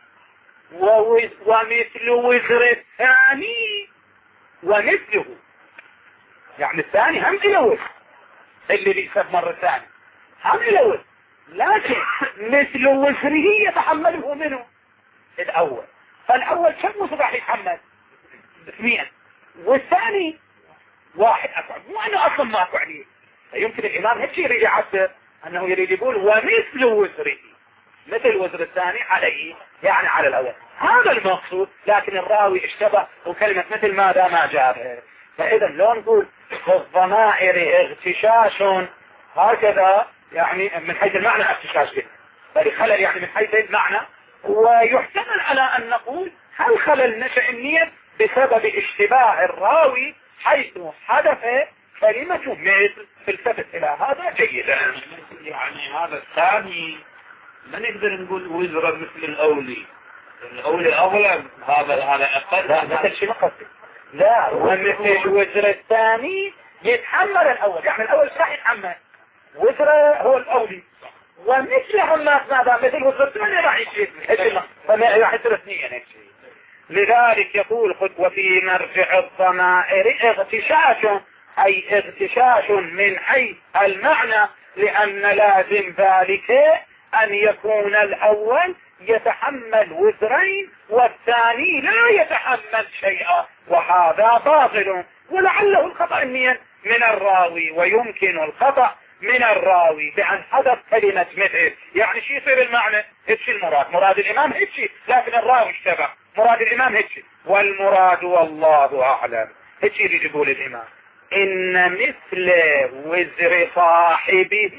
ومثل وزر الثاني ومثله، يعني الثاني هم إلى وزر اللي بيسب مرة ثانية هم إلى وزر، لكن مثل وزره يتحمله منه الأول. فالأول كم وزر راح يتحمل؟ اثنين، والثاني واحد أكعب، مو أنه أصلا ما أكو عليه. فيمكن الإمام هيك يريد يعبر أنه يريد يقول ومثل وزره، مثل وزر الثاني عليه يعني على الأول، هذا المقصود. لكن الراوي اشتبه وكلمة مثل ماذا ما جاب. فإذا لو نقول في الضمائر اغتشاش هكذا يعني من حيث المعنى اغتشاش به، بل خلل يعني من حيث المعنى. ويحتمل على أن نقول هل خلل نشأ النية بسبب اشتباه الراوي حيث حدث كلمة مثل في التفت إلى هذا جيدا. يعني هذا الثاني ما نقدر نقول وزر مثل الأولي، الأولي أغلب، هذا هذا أقل. لا مثل شيء قصدي، لا ومثل وزر الثاني يتحمل الأول، يعني الأول راح يتحمل وزر هو الأولي، ومثله الناس ماذا مثل وزر الثاني راح يشيل راح يصير اثنين. لذلك يقول خذ وفي مرجع الضمائر اغتشاش، أي اغتشاش من حيث المعنى، لأن لازم ذلك أن يكون الأول يتحمل وزرين والثاني لا يتحمل شيئا، وهذا باطل. ولعله الخطأ من الراوي، ويمكن الخطأ من الراوي بأن حدث كلمة مثل، يعني شي يصير المعنى هيك المراد، مراد الإمام هيك، لكن الراوي اشتبه مراد الإمام هيك، والمراد والله أعلم هيك يريد يقول الإمام إن مثل وزر صاحبه،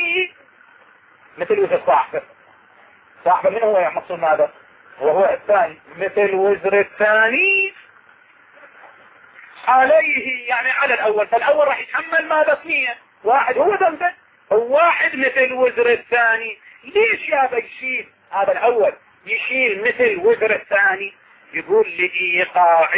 مثل وزر صاحبه، صاحبه من هو يعني مقصود ماذا؟ وهو الثاني، مثل وزر الثاني عليه يعني على الأول، فالأول راح يتحمل ماذا؟ اثنين، واحد هو ذنبه، وواحد مثل وزر الثاني. ليش يا يشيل هذا الأول يشيل مثل وزر الثاني؟ يقول لإيقاعه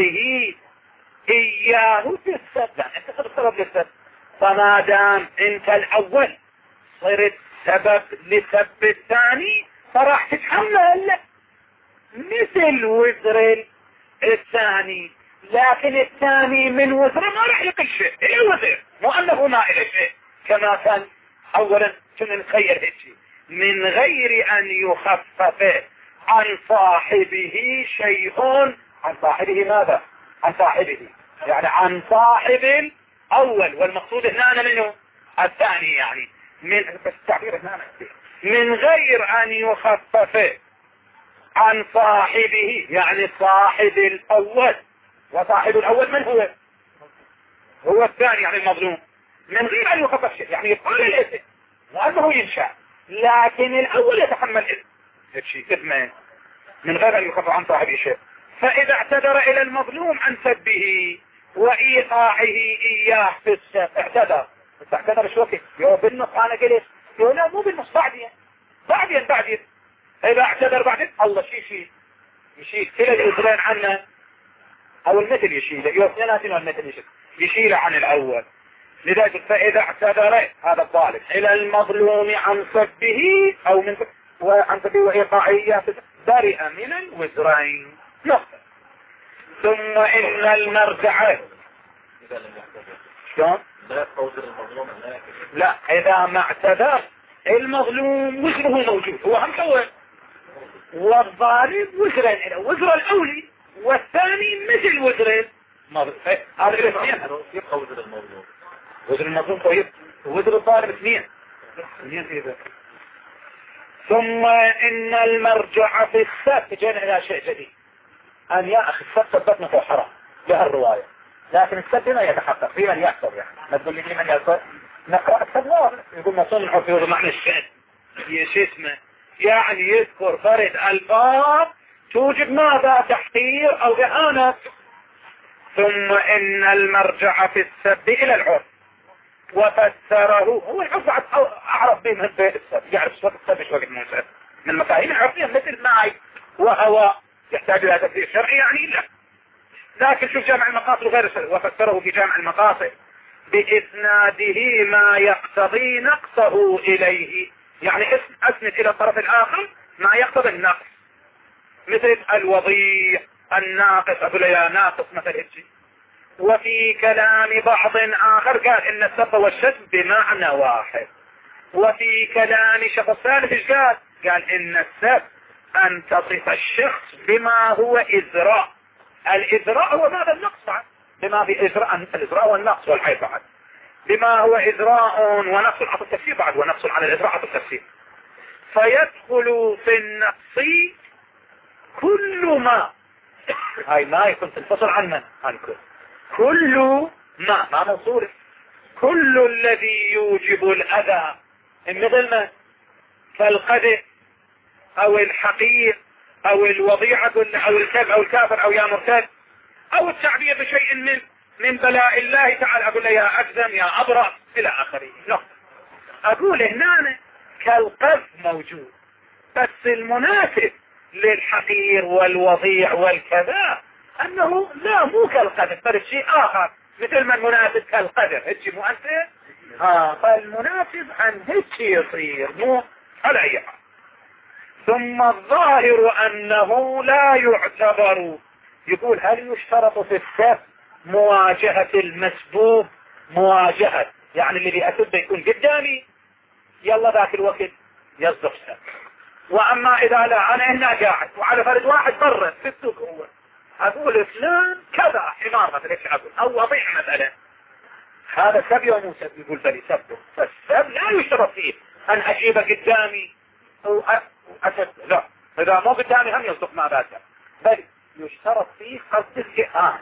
إياه في السبب، يعني انت صرت سبب للسبب، فما دام انت الأول صرت سبب لسب الثاني فراح تتحمل مثل وزر الثاني، لكن الثاني من وزر ما راح يقل شيء، ايه وزر مو انه ما إله شيء، كما كان اولا كنا نتخيل هيك من غير ان يخفف عن صاحبه شيء. عن صاحبه ماذا؟ عن صاحبه يعني عن صاحب الاول، والمقصود هنا منه الثاني، يعني من بس التعبير هنا من غير ان يخفف عن صاحبه، يعني صاحب الاول. وصاحب الاول من هو؟ هو الثاني يعني المظلوم، من غير ان يخفف شيء، يعني يقال الاسم وانه ينشأ، لكن الاول يتحمل شيء اثمين من غير ان يخفف عن صاحبه شيء. فاذا اعتذر الى المظلوم عن سبه وايقاعه اياه في السب، اعتذر بس اعتذر شو وقت؟ يو بالنص انا قلت، يو لا مو بالنص، بعدين بعدين بعدين اذا اعتذر بعدين الله شي شي يشيل كلا الوزرين عنه، او المثل يشيله، يو اثنيناتين والمثل يشيل يشيله عن الاول. لذلك فاذا اعتذر هذا الظالم الى المظلوم عن سبه او من وعن سبه وايقاعه اياه برئ من الوزرين نقطة. ثم ان المرجع شلون؟ لا اذا ما اعتذر المظلوم وزره موجود، هو هم سوى، والظالم وزرين، وزر الاولي والثاني مثل وزرين، هذا الاثنين يبقى وزر المظلوم، وزر المظلوم طيب، وزر الظالم اثنين اثنين اذا. ثم ان المرجع في السبت جاء الى شيء جديد، ان يا اخي السبت ثبتنا في حرام لها الرواية، لكن السبت ما يتحقق في من يحصل، يعني ما تقول لي من يحصل نقرأ السبت يقول ما صنعوا في معنى الشأن شو اسمه، يعني يذكر فرد الفاظ توجب ماذا؟ تحقير او اهانة. ثم إن المرجع في السب إلى العرف، وفسره هو العرف أعرف به من بيت السب، يعرف وقت السب ايش وقت موسى من المفاهيم العرفية مثل ماي وهواء يحتاج إلى تفسير شرعي يعني لا. لكن شوف جامع المقاصد غير السب، وفسره في جامع المقاصد بإسناده ما يقتضي نقصه إليه، يعني أسند إلى الطرف الآخر ما يقتضي النقص، مثل الوضيع الناقص أقول يا ناقص مثل هيك. وفي كلام بعض آخر قال إن السب والشتم بمعنى واحد. وفي كلام شخص ثالث ايش قال؟ قال إن السب أن تصف الشخص بما هو إزراء. الإزراء هو ماذا النقص، بما في إزراء، الإزراء والنقص والحيث بعد، بما هو إزراء ونقص على التفسير بعد، ونقص على الإزراء على التفسير. فيدخل في النقص كل ما، هاي ما يكون تنفصل عن من؟ عن كل كل ما ما موصول، كل الذي يوجب الأذى مثل ما كالقدح أو الحقير أو الوضيعة أو الكذب أو الكافر أو يا مرتد، أو التعبير بشيء من من بلاء الله تعالى، أقول له يا أجزم يا أبرأ إلى آخره. نقطة. أقول هنا كالقذف موجود، بس المناسب للحقير والوضيع والكذا أنه لا مو كالقذف بل شيء آخر، مثل ما المناسب كالقدر هيك مؤثر، ها فالمناسب أن هيك يصير مو على أي حال. ثم الظاهر أنه لا يعتبر، يقول هل يشترط في السب مواجهة المسبوب؟ مواجهة يعني اللي بيأسد يكون قدامي يلا ذاك الوقت يصدق سب. وأما إذا لا أنا هنا قاعد وعلى فرد واحد برا في السوق هو أقول فلان كذا حمار مثلا هيك أقول أو وضيع مثلا، هذا سب يوم سب، يقول بلي سبه، فالسب لا يشترط فيه أن أجيبه قدامي أو أسد، لا إذا مو قدامي هم يصدق ما باسه، بل يشترط فيه قصد الإهانة.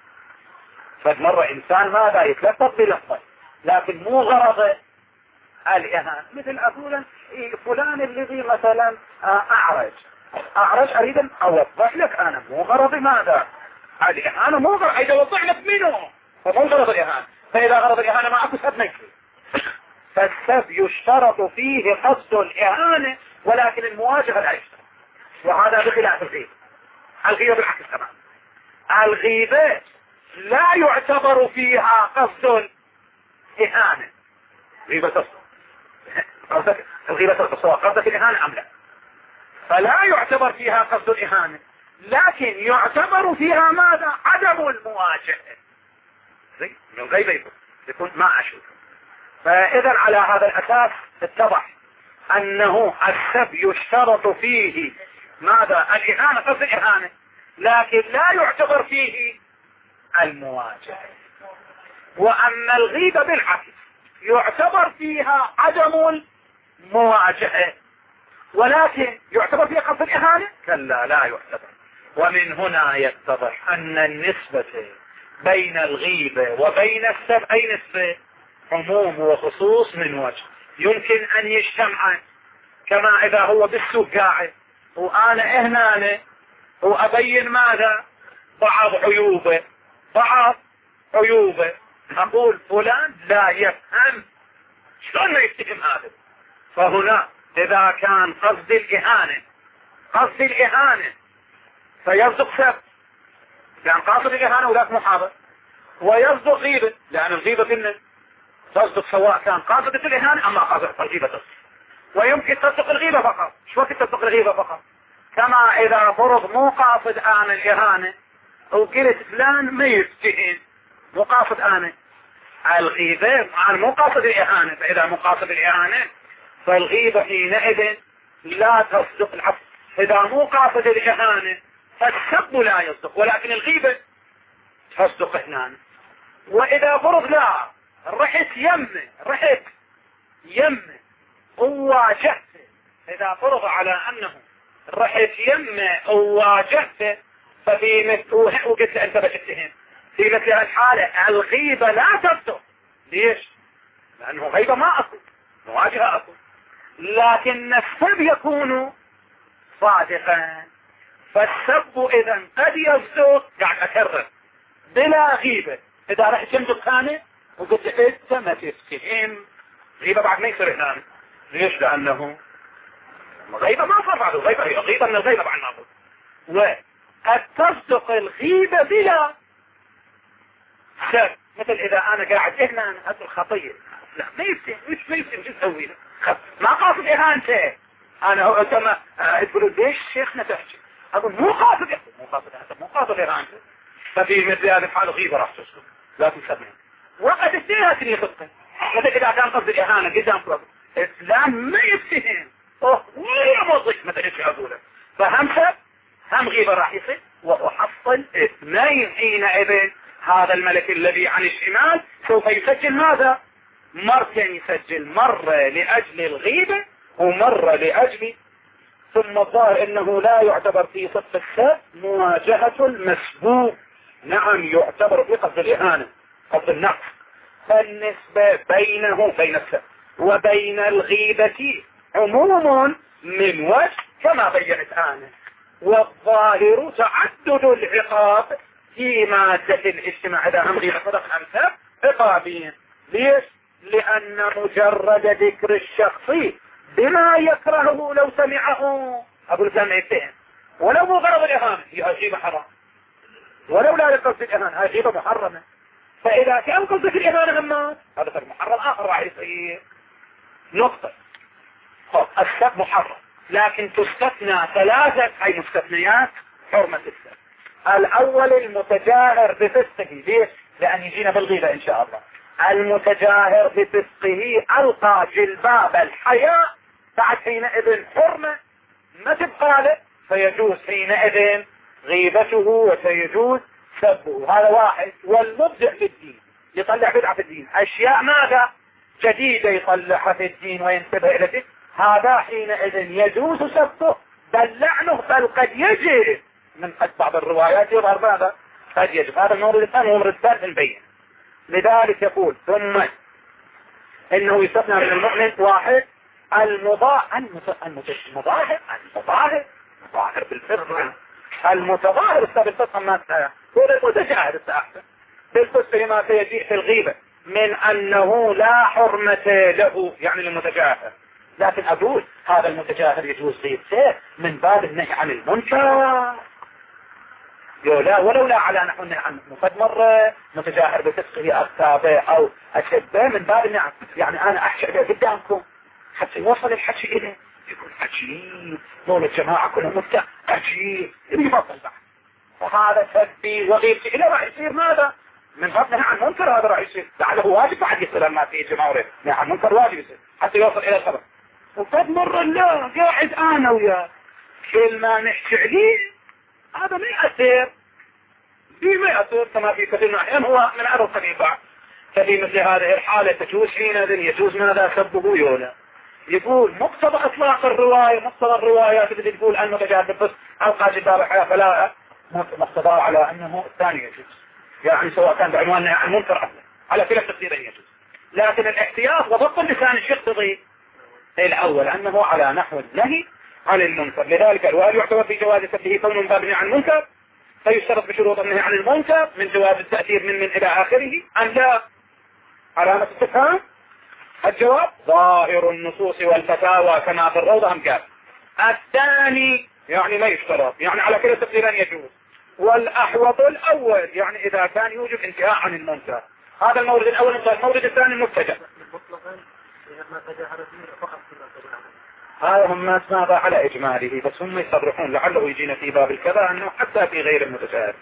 فمرة إنسان ماذا يتلفظ بلفظه لكن مو غرضه الإهانة، مثل أقول فلان الذي مثلا أعرج أعرج أريد أن أوضح لك أنا مو غرضي ماذا الإهانة، مو غرض أيضا أوضح لك منه، فمو غرض الإهانة. فإذا غرض الإهانة ما أكو سب نكفي. فالسب يشترط فيه قصد الإهانة ولكن المواجهة لا يشترط، وهذا بخلاف الغيبة. الغيبة بالعكس تمام، الغيبة لا يعتبر فيها قصد الإهانة، غيبة تصدق قصدك الغيبة تصدق سواء قصدك الإهانة أم لا، فلا يعتبر فيها قصد الإهانة، لكن يعتبر فيها ماذا؟ عدم المواجهة. زي من الغيبة يكون يكون ما أشوف. فإذا على هذا الأساس اتضح أنه السب يشترط فيه ماذا؟ الإهانة قصد الإهانة، لكن لا يعتبر فيه المواجهة. وأما الغيبة بالعكس يعتبر فيها عدم المواجهة ولكن يعتبر فيها قصد الإهانة؟ كلا لا يعتبر. ومن هنا يتضح أن النسبة بين الغيبة وبين السب أي نسبة؟ عموم وخصوص من وجه، يمكن أن يجتمع، كما إذا هو بالسوق قاعد وأنا هنا وأبين ماذا؟ بعض عيوبه بعض عيوبه أقول فلان لا يفهم، شلون ما يفتهم هذا؟ فهنا إذا كان قصد الإهانة قصد الإهانة فيصدق سب لأن قاصد الإهانة وذاك محاضر، ويصدق غيبة لأن الغيبة كنا تصدق سواء كان قاصد الإهانة أما قاصد الغيبة تصدق. ويمكن تصدق الغيبة فقط، شو وقت تصدق الغيبة فقط؟ كما إذا فرض مو قاصد آن الإهانة وقلت فلان ما يفتهم مو قاصد آن الغيبة، أنا مو قاصد الإهانة، فإذا مو قاصد الإهانة فالغيبة حينئذ لا تصدق. العفو إذا مو قاصد الإهانة فالسب لا يصدق ولكن الغيبة تصدق هنا. وإذا فرض لا رحت يمه رحت يمه وواجهته، إذا فرض على أنه رحت يمه وواجهته ففي مثل وقلت أنت بتتهم في مثل الحالة الغيبة لا تصدق. ليش؟ لأنه غيبة ما أصل، مواجهة أصل، لكن السب يكون صادقا. فالسب إذا قد يصدق، قاعد أكرر، بلا غيبة. إذا رحت جنب دكانه وقلت أنت ما تفتهم غيبة بعد ما يصير هنا. ليش؟ لأنه غيبة ما صار بعده غيبة، هي غيبة من الغيبة بعد ناظر. وقد تصدق الغيبة بلا سبب، مثل إذا أنا قاعد هنا أنا أقول خطية، لا ما يفتهم، مش ما يفتهم شو تسوي له؟ ما قاصد إهانته. أنا كما تقولوا ليش شيخنا تحكي؟ أقول مو قاصد إهانته، مو قاصد إهانته، مو قاصد إهانته. ففي مثل هذا الحال غيبة راح تسكت، لا تسمع. وقد اثنينها تريد خطة، مثل إذا كان قصد الإهانة قدام فرق الإسلام ما يفتهم، أوه ولا موظف مثل إيش أقوله. فهم سب هم غيبة راح يصير، وأحصل اثنين حينئذ. هذا الملك الذي عن الشمال سوف يسجل ماذا؟ مرتين يسجل، مرة لأجل الغيبة ومرة لأجل. ثم الظاهر انه لا يعتبر في صف السب مواجهة المسبوق، نعم يعتبر في قصد الإهانة قصد النقص. فالنسبة بينه بين السب وبين الغيبة عموم من وجه كما بينت آنه. والظاهر تعدد العقاب في مادة الاجتماع إذا هم غيبة صدق أم سب عقابين. ليش؟ لأن مجرد ذكر الشخص بما يكرهه لو سمعه أقول سمعتين ولو مو غرض الإهانة هي غيبة حرام، ولو لا لقصد الإهانة هي غيبة محرمة. فإذا كان قصدك الإهانة هما هذا فرق محرم آخر راح يصير نقطة. خب السب محرم، لكن تستثنى ثلاثة أي مستثنيات حرمة السب. الأول المتجاهر بفسقه. ليش؟ لأن يجينا بالغيبة إن شاء الله. المتجاهر بفسقه ألقى جلباب الحياء، بعد حينئذ حرمة ما تبقى له، فيجوز حينئذ غيبته وسيجوز سبه. هذا واحد. والمبدع في الدين يطلع بدعة في الدين، أشياء ماذا جديدة يطلعها في الدين وينتبه إلى الدين، هذا حينئذ يجوز سبه بل لعنه، بل قد يجب من قد بعض الروايات يظهر ماذا قد يجب. هذا المورد الثاني هو المورد الثالث نبين. لذلك يقول ثم انه يستثنى من المؤمن واحد المضاهر المتظاهر المتظاهر المتظاهر بالفسق المتظاهر بالفسق ما سيأتي هو المتجاهر السأحسن بالفسق لما سيجيء في الغيبة من انه لا حرمة له يعني المتجاهر. لكن اقول هذا المتجاهر يجوز غيبته من باب النهي عن المنكر لا ولولا على نحو النهي عن مفد مرة متجاهر بفسقه أكتابه أو أشبه من باب النعم. يعني أنا أحكي قدامكم حتى يوصل الحكي إليه يقول عجيب دول الجماعة كلهم مفتح عجيب يفضل بعد، وهذا سبي وغيبتي إلى راح يصير ماذا من باب نهي عن منكر. هذا راح يصير لعله واجب بعد يصير ما فيه جماعة نهي عن منكر واجب يصير حتى يوصل إلى الخبر. وفد مرة لا قاعد أنا وياه كل ما نحكي عليه هذا ما يأثر في ما يأثر كما في كثير من الأحيان هو من عرض طبيعة. ففي مثل هذه الحالة تجوز حينئذ يجوز من هذا سبه يولا. يقول مقتضى إطلاق الرواية مقتضى الروايات التي تقول أنه تجاهد بالفسق ألقى جلباب الحياة فلا مقتضى على أنه الثاني يجوز، يعني سواء كان بعنوان عن منكر على كلا التقديرين يجوز. لكن الاحتياط وضبط اللسان يقتضي الأول أنه على نحو النهي عن المنكر. لذلك الوالي يعتبر في جواز سبه كون من باب النهي عن المنكر، فيشترط بشروط النهي عن المنكر من جواز التأثير من من إلى آخره أن لا. علامة استفهام الجواب ظاهر النصوص والفتاوى كما في الروضة هم قال. الثاني يعني ما يشترط، يعني على كلا التقديرين يجوز. والأحوط الأول يعني إذا كان يوجب انتهاء عن المنكر. هذا المورد الأول. المورد الثاني المتجه هذا هم ماذا على إجماله، بس هم يصرحون لعله يجينا في باب الكذا أنه حتى في غير المتجاهر.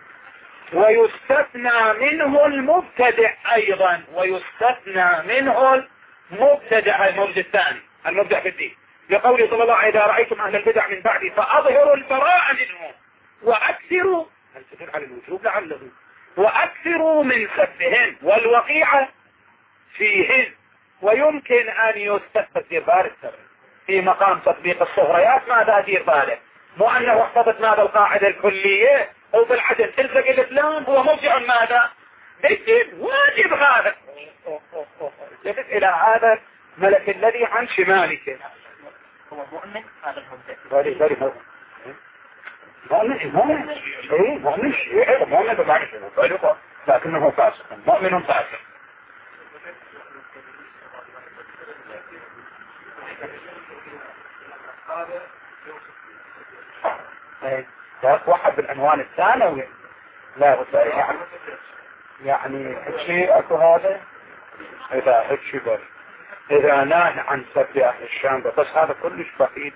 ويستثنى منه المبتدع أيضا، ويستثنى منه المبتدع المورد الثاني المبدع في الدين لقوله صلى الله عليه وسلم إذا رأيتم أهل البدع من بعدي فأظهروا البراءة منهم وأكثروا هل تدل على الوجوب لعله وأكثروا من سبهم والوقيعة فيهن. ويمكن أن يستثبت دير بالك في مقام تطبيق الصغريات ماذا دير بالك، مو أنه احتفظ ماذا القاعدة الكلية أو بالعدل تلزق الإسلام هو موجع ماذا بيجب واجب هذا لفت إلى هذا ملك الذي عن شمالك هو مؤمن هذا المبتدع مؤمن مؤمن ايه مؤمن شيعي مؤمن بمعنى شنو لكنه فاسق مؤمن فاسق. واحد بالعنوان الثانوي لا يعني يعني شيء اكو هذا اذا هيك شيء اذا نهى عن سب اهل الشام بس هذا كلش بعيد.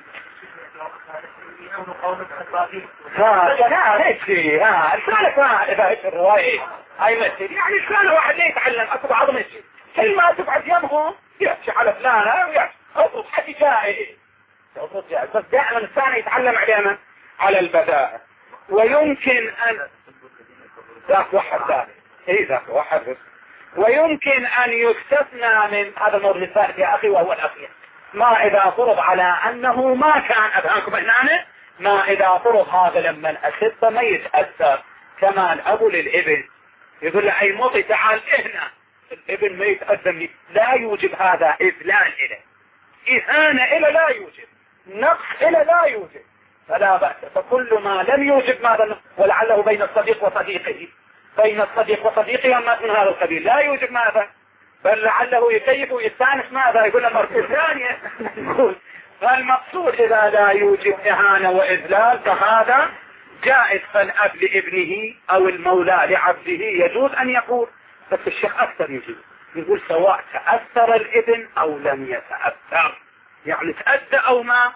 ها لا هيك شيء ها شلونك ما اذا هيك الروايه هاي مثل يعني شلون واحد لا يتعلم اكو بعض من الشيء كل ما تبعد يمهم يحكي على فلان ويحكي اضبط حكي جائز اضبط جائز بس دائما الانسان يتعلم على على البداءة. ويمكن ان ذاك واحد ثاني اي ذاك واحد بس. ويمكن ان يستثنى من هذا الموضوع الثالث يا اخي وهو الاخير ما اذا فرض على انه ما كان ابهاكم هنا ما اذا فرض هذا لما الاسبة ما يتأثر كما الاب للابن يقول له اي موطي تعال هنا الابن ما يتأثر لا يوجب هذا اذلال اله اهانة اله لا يوجب نقص اله لا يوجب فلا بأس. فكل ما لم يوجب ماذا ولعله بين الصديق وصديقه بين الصديق وصديقه ما من هذا القبيل لا يوجب ماذا بل لعله يكيف ويستانس ماذا يقول له مرة ثانية. فالمقصود إذا لا يوجب إهانة وإذلال فهذا جائز. فالأب لابنه أو المولى لعبده يجوز أن يقول بس الشيخ أكثر يجوز يقول سواء تأثر الابن أو لم يتأثر يعني تأذى أو ما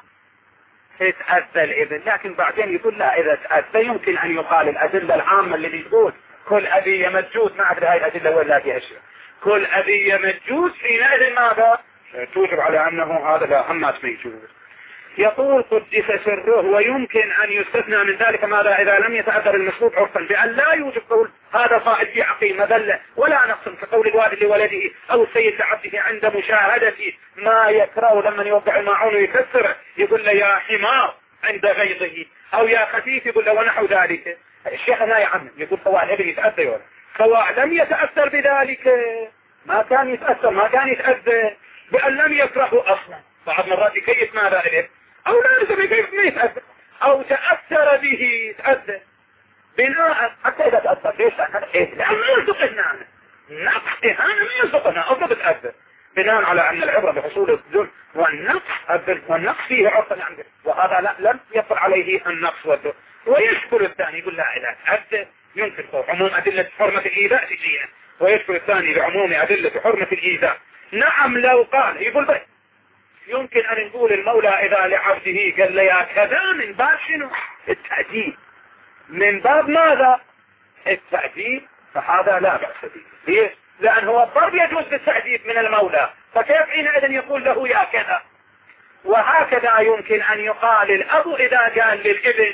تأذى الابن. لكن بعدين يقول لا إذا تأذى يمكن أن يقال الأدلة العامة اللي يقول كل أبي مجوز ما أدري هاي الأدلة ولا فيها شيء كل أبي مجوز حينئذ ماذا توجب على أنه هذا لا هم ما يجوز. يقول قدس سره ويمكن أن يستثنى من ذلك ماذا إذا لم يتأثر المشروط عرفا بأن لا يوجب قول هذا صائد في عقيم مذلة ولا نقص كقول الوالد لولده أو السيد لعبده عند مشاهدة ما يكره لما يوقع الماعون ويكسره يقول له يا حمار عند غيظه أو يا خفيف يقول له ونحو ذلك. الشيخ لا يعمم يقول سواء الابن يتأثر ولا سواء لم يتأثر بذلك ما كان يتأثر ما كان يتأذى بأن لم يكرهه أصلا بعض مرات يكيف ماذا الابن أو لا لازم يكيف ما يتأثر أو تأثر به يتأذى بناء حتى إذا تأثر ليش إيه لأن ما يصدقنا نقص إهانة ما يصدقنا أو تتأذى بناء على أن العبرة بحصول الذل والنقص والنقص فيه عرفا عنده وهذا لا لم يصل عليه النقص والذل. ويشكل الثاني يقول لا إذا تأذى يمكن عموم أدلة حرمة الإيذاء تجينا ويشكل الثاني بعموم أدلة حرمة الإيذاء. نعم لو قال يقول بس يمكن أن نقول المولى إذا لعبده قال لي يا كذا من باب شنو التأديب من باب ماذا التأديب فهذا لا بأس به. ليش؟ لأن هو الضرب يجوز بالتأديب من المولى فكيف حينئذ يقول له يا كذا. وهكذا يمكن أن يقال الأب إذا قال للابن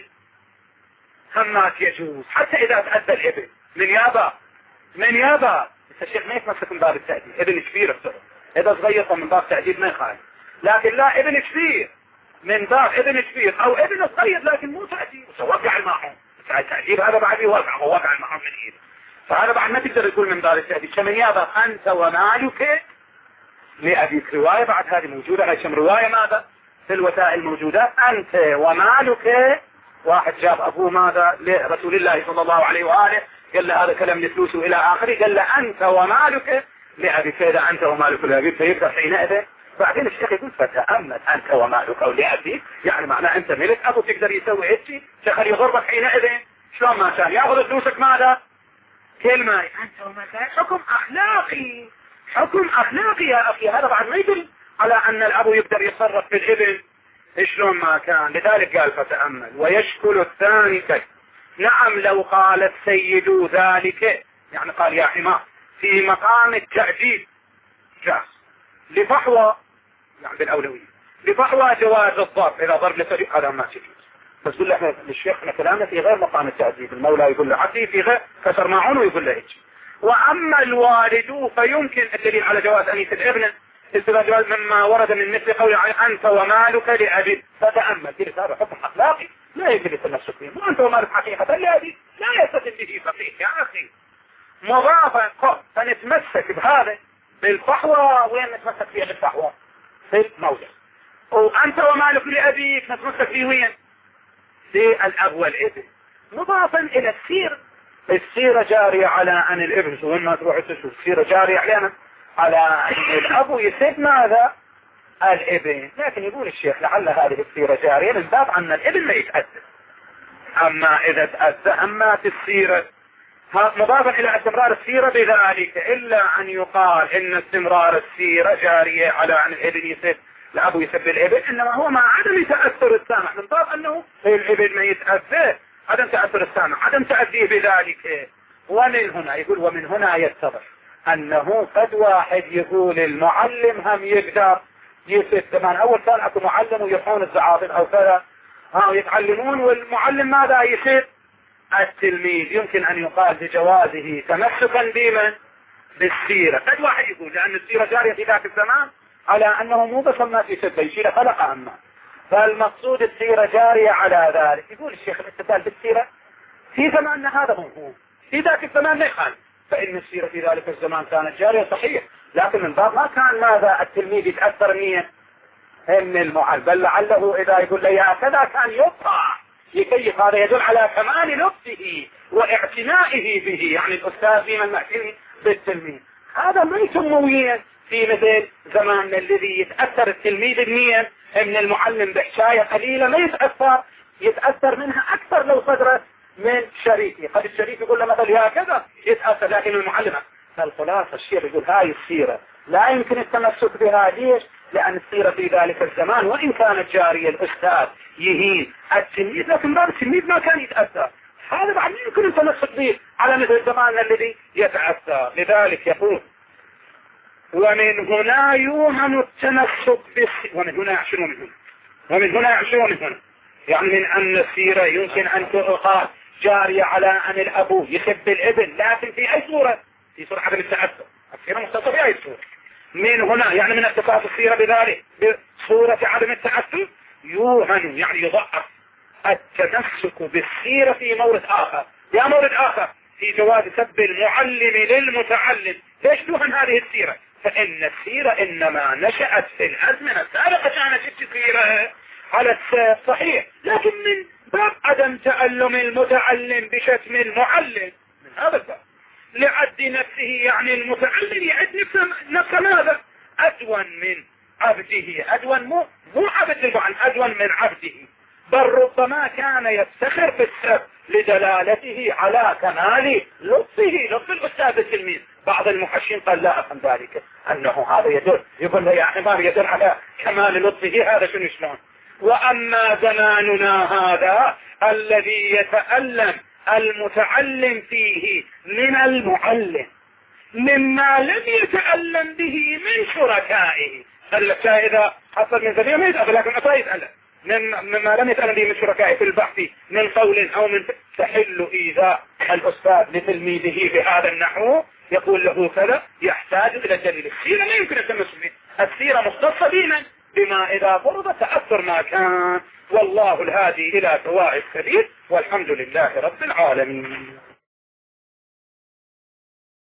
همات يجوز حتى إذا تأذى الابن من يابا من يابا الشيخ ما يتمسك من باب التأديب ابن كبير الصغر إذا صغير من باب التأديب ما يخالف لكن لا ابن كبير من باب ابن كبير أو ابن صغير لكن مو تأديب وقع المعهم التأديب هذا بعد يوقع ووقع المعهم من إيده فهذا بعد ما تقدر تقول من باب التأديب. كمن يابا أنت ومالك لأبيك رواية بعد هذه موجودة هاي كم رواية ماذا في الوسائل موجودة أنت ومالك واحد جاب أبوه ماذا لرسول الله صلى الله عليه وآله قال له هذا كلام لفلوسه إلى آخره قال له أنت ومالك لأبي فإذا أنت ومالك لأبي فيبدأ حينئذ بعدين الشيخ يقول فتأمل أنت ومالك أو لأبي يعني معناه أنت ملك أبو تقدر يسوي هيك شخر يضربك حينئذ شلون ما كان يأخذ فلوسك ماذا كلمة أنت ومالك حكم أخلاقي حكم أخلاقي يا أخي هذا بعد ما يدل على أن الأبو يقدر يتصرف في الابن شلون ما كان. لذلك قال فتأمل. ويشكل الثاني كيف نعم لو قال السيد ذلك يعني قال يا حمار في مقام التأديب جاز لفحوى يعني بالأولوية لفحوى جواز الضرب إذا ضرب لصديق هذا ما تجوز بس يقول له للشيخنا كلامنا في غير مقام التأديب المولى يقول له عدي في غير كسر معونه ويقول له هيك. وأما الوالد فيمكن الدليل على جواز أنيس الابن استفاد مما ورد من مثل قول أنت ومالك لأبي فتأمل كده هذا حكم أخلاقي لا يجب التمسك به وأنت ومالك حقيقة لأبي لا يستدل به فقيه يا أخي مضافا فنتمسك بهذا بالفحوى وين نتمسك فيها بالفحوى في الموضع وأنت ومالك لأبيك نتمسك فيه وين للأب والابن مضافا إلى السيرة. السيرة جارية على أن الابن وين ما تروح تشوف السيرة جارية علينا على أن الأب يسب ماذا الابن. لكن يقول الشيخ لعل هذه السيرة جارية من باب أن الابن ما يتأثر. أما إذا تأثر أما في السيرة مضافا إلى استمرار السيرة بذلك، إلا أن يقال إن استمرار السيرة جارية على أن الابن يسب الأب يسب الابن، إنما هو مع عدم تأثر السامع من باب أنه الابن ما يتأثر، عدم تأثر السامع عدم تأثيه بذلك. ومن هنا يقول ومن هنا يتضح أنه قد واحد يقول المعلم هم يقدر يسب. كمان أول كان أكو معلم ويرحون الزعاطل أو كذا ها يتعلمون والمعلم ماذا يسب التلميذ. يمكن أن يقال بجوازه تمسكا بمن بالسيرة. قد واحد يقول لأن السيرة جارية في ذاك الزمان على أنه مو بس ما في سب يشيل خلق أما، فالمقصود السيرة جارية على ذلك. يقول الشيخ الاستدلال بالسيرة في زماننا هذا مفهوم، في ذاك الزمان ما يخالف، فإن السيرة في ذلك الزمان كانت جارية صحيح، لكن من باب ما كان ماذا التلميذ يتأثر مين من المعلم، بل لعله إذا يقول لي هكذا كان يقطع يكيف. هذا يدل على كمال لطفه واعتنائه به، يعني الأستاذ في من معتني بالتلميذ. هذا ما يسموه في مثل زماننا الذي يتأثر التلميذ بمين من المعلم بحشاية قليلة ما يتأثر، يتأثر منها أكثر لو صدرت من شريكه. قد الشريك يقول له مثل هكذا يتأثر، لكن المعلم. فالخلاصة الشيخ يقول هاي السيرة لا يمكن التمسك بها. ليش؟ لأن السيرة في ذلك الزمان وإن كانت جارية الأستاذ يهين التلميذ، لكن بعد التلميذ ما كان يتأثر. هذا بعد يمكن التمسك به على مثل الزمان الذي يتأثر. لذلك يقول ومن هنا يوهم التمسك بالسيرة. ومن هنا شنو من هنا ومن هنا شنو من هنا يعني من أن السيرة يمكن أن تقال جارية على أن الأبو يسب الابن، لكن في أي صورة؟ في صورة عدم التأثر. السيرة مختصة في أي صورة؟ من هنا يعني من اختصاص السيرة بذلك بصورة عدم التأثر يوهن يعني يضعف التمسك بالسيرة في مورد آخر. يا مورد آخر في جواز سب المعلم للمتعلم. ليش توهن هذه السيرة؟ فإن السيرة إنما نشأت في الأزمنة السابقة، كانت السيرة على السير صحيح، لكن من باب عدم تألم المتعلم بشتم المعلم من هذا الباب لعد نفسه، يعني المتعلم يعد نفسه, نفسه ماذا أدون من عبده، أدون مو, مو عبد المعلم، أدون من عبده، بل ربما كان يفتخر في السب لدلالته على كمال لطفه، لطف الأستاذ التلميذ. بعض المحشين قال لا أفهم ذلك أنه هذا يدل يقول له يعني ما يدل على كمال لطفه، هذا شنو شلون. وأما زماننا هذا الذي يتألم المتعلم فيه من المعلم مما لم يتألم به من شركائه. إذا حصل من زميله ما يتألم، لكن أصلا يتألم مما لم يتألم به من شركائه في البحث من قول أو من تحل إيذاء الأستاذ لتلميذه بهذا النحو، يقول له كذا، يحتاج إلى دليل. السيرة لا يمكن التمسك به، السيرة مختصة بنا بما إذا فرض تأثر ما كان. والله الهادي إلى سواء السبيل، والحمد لله رب العالمين.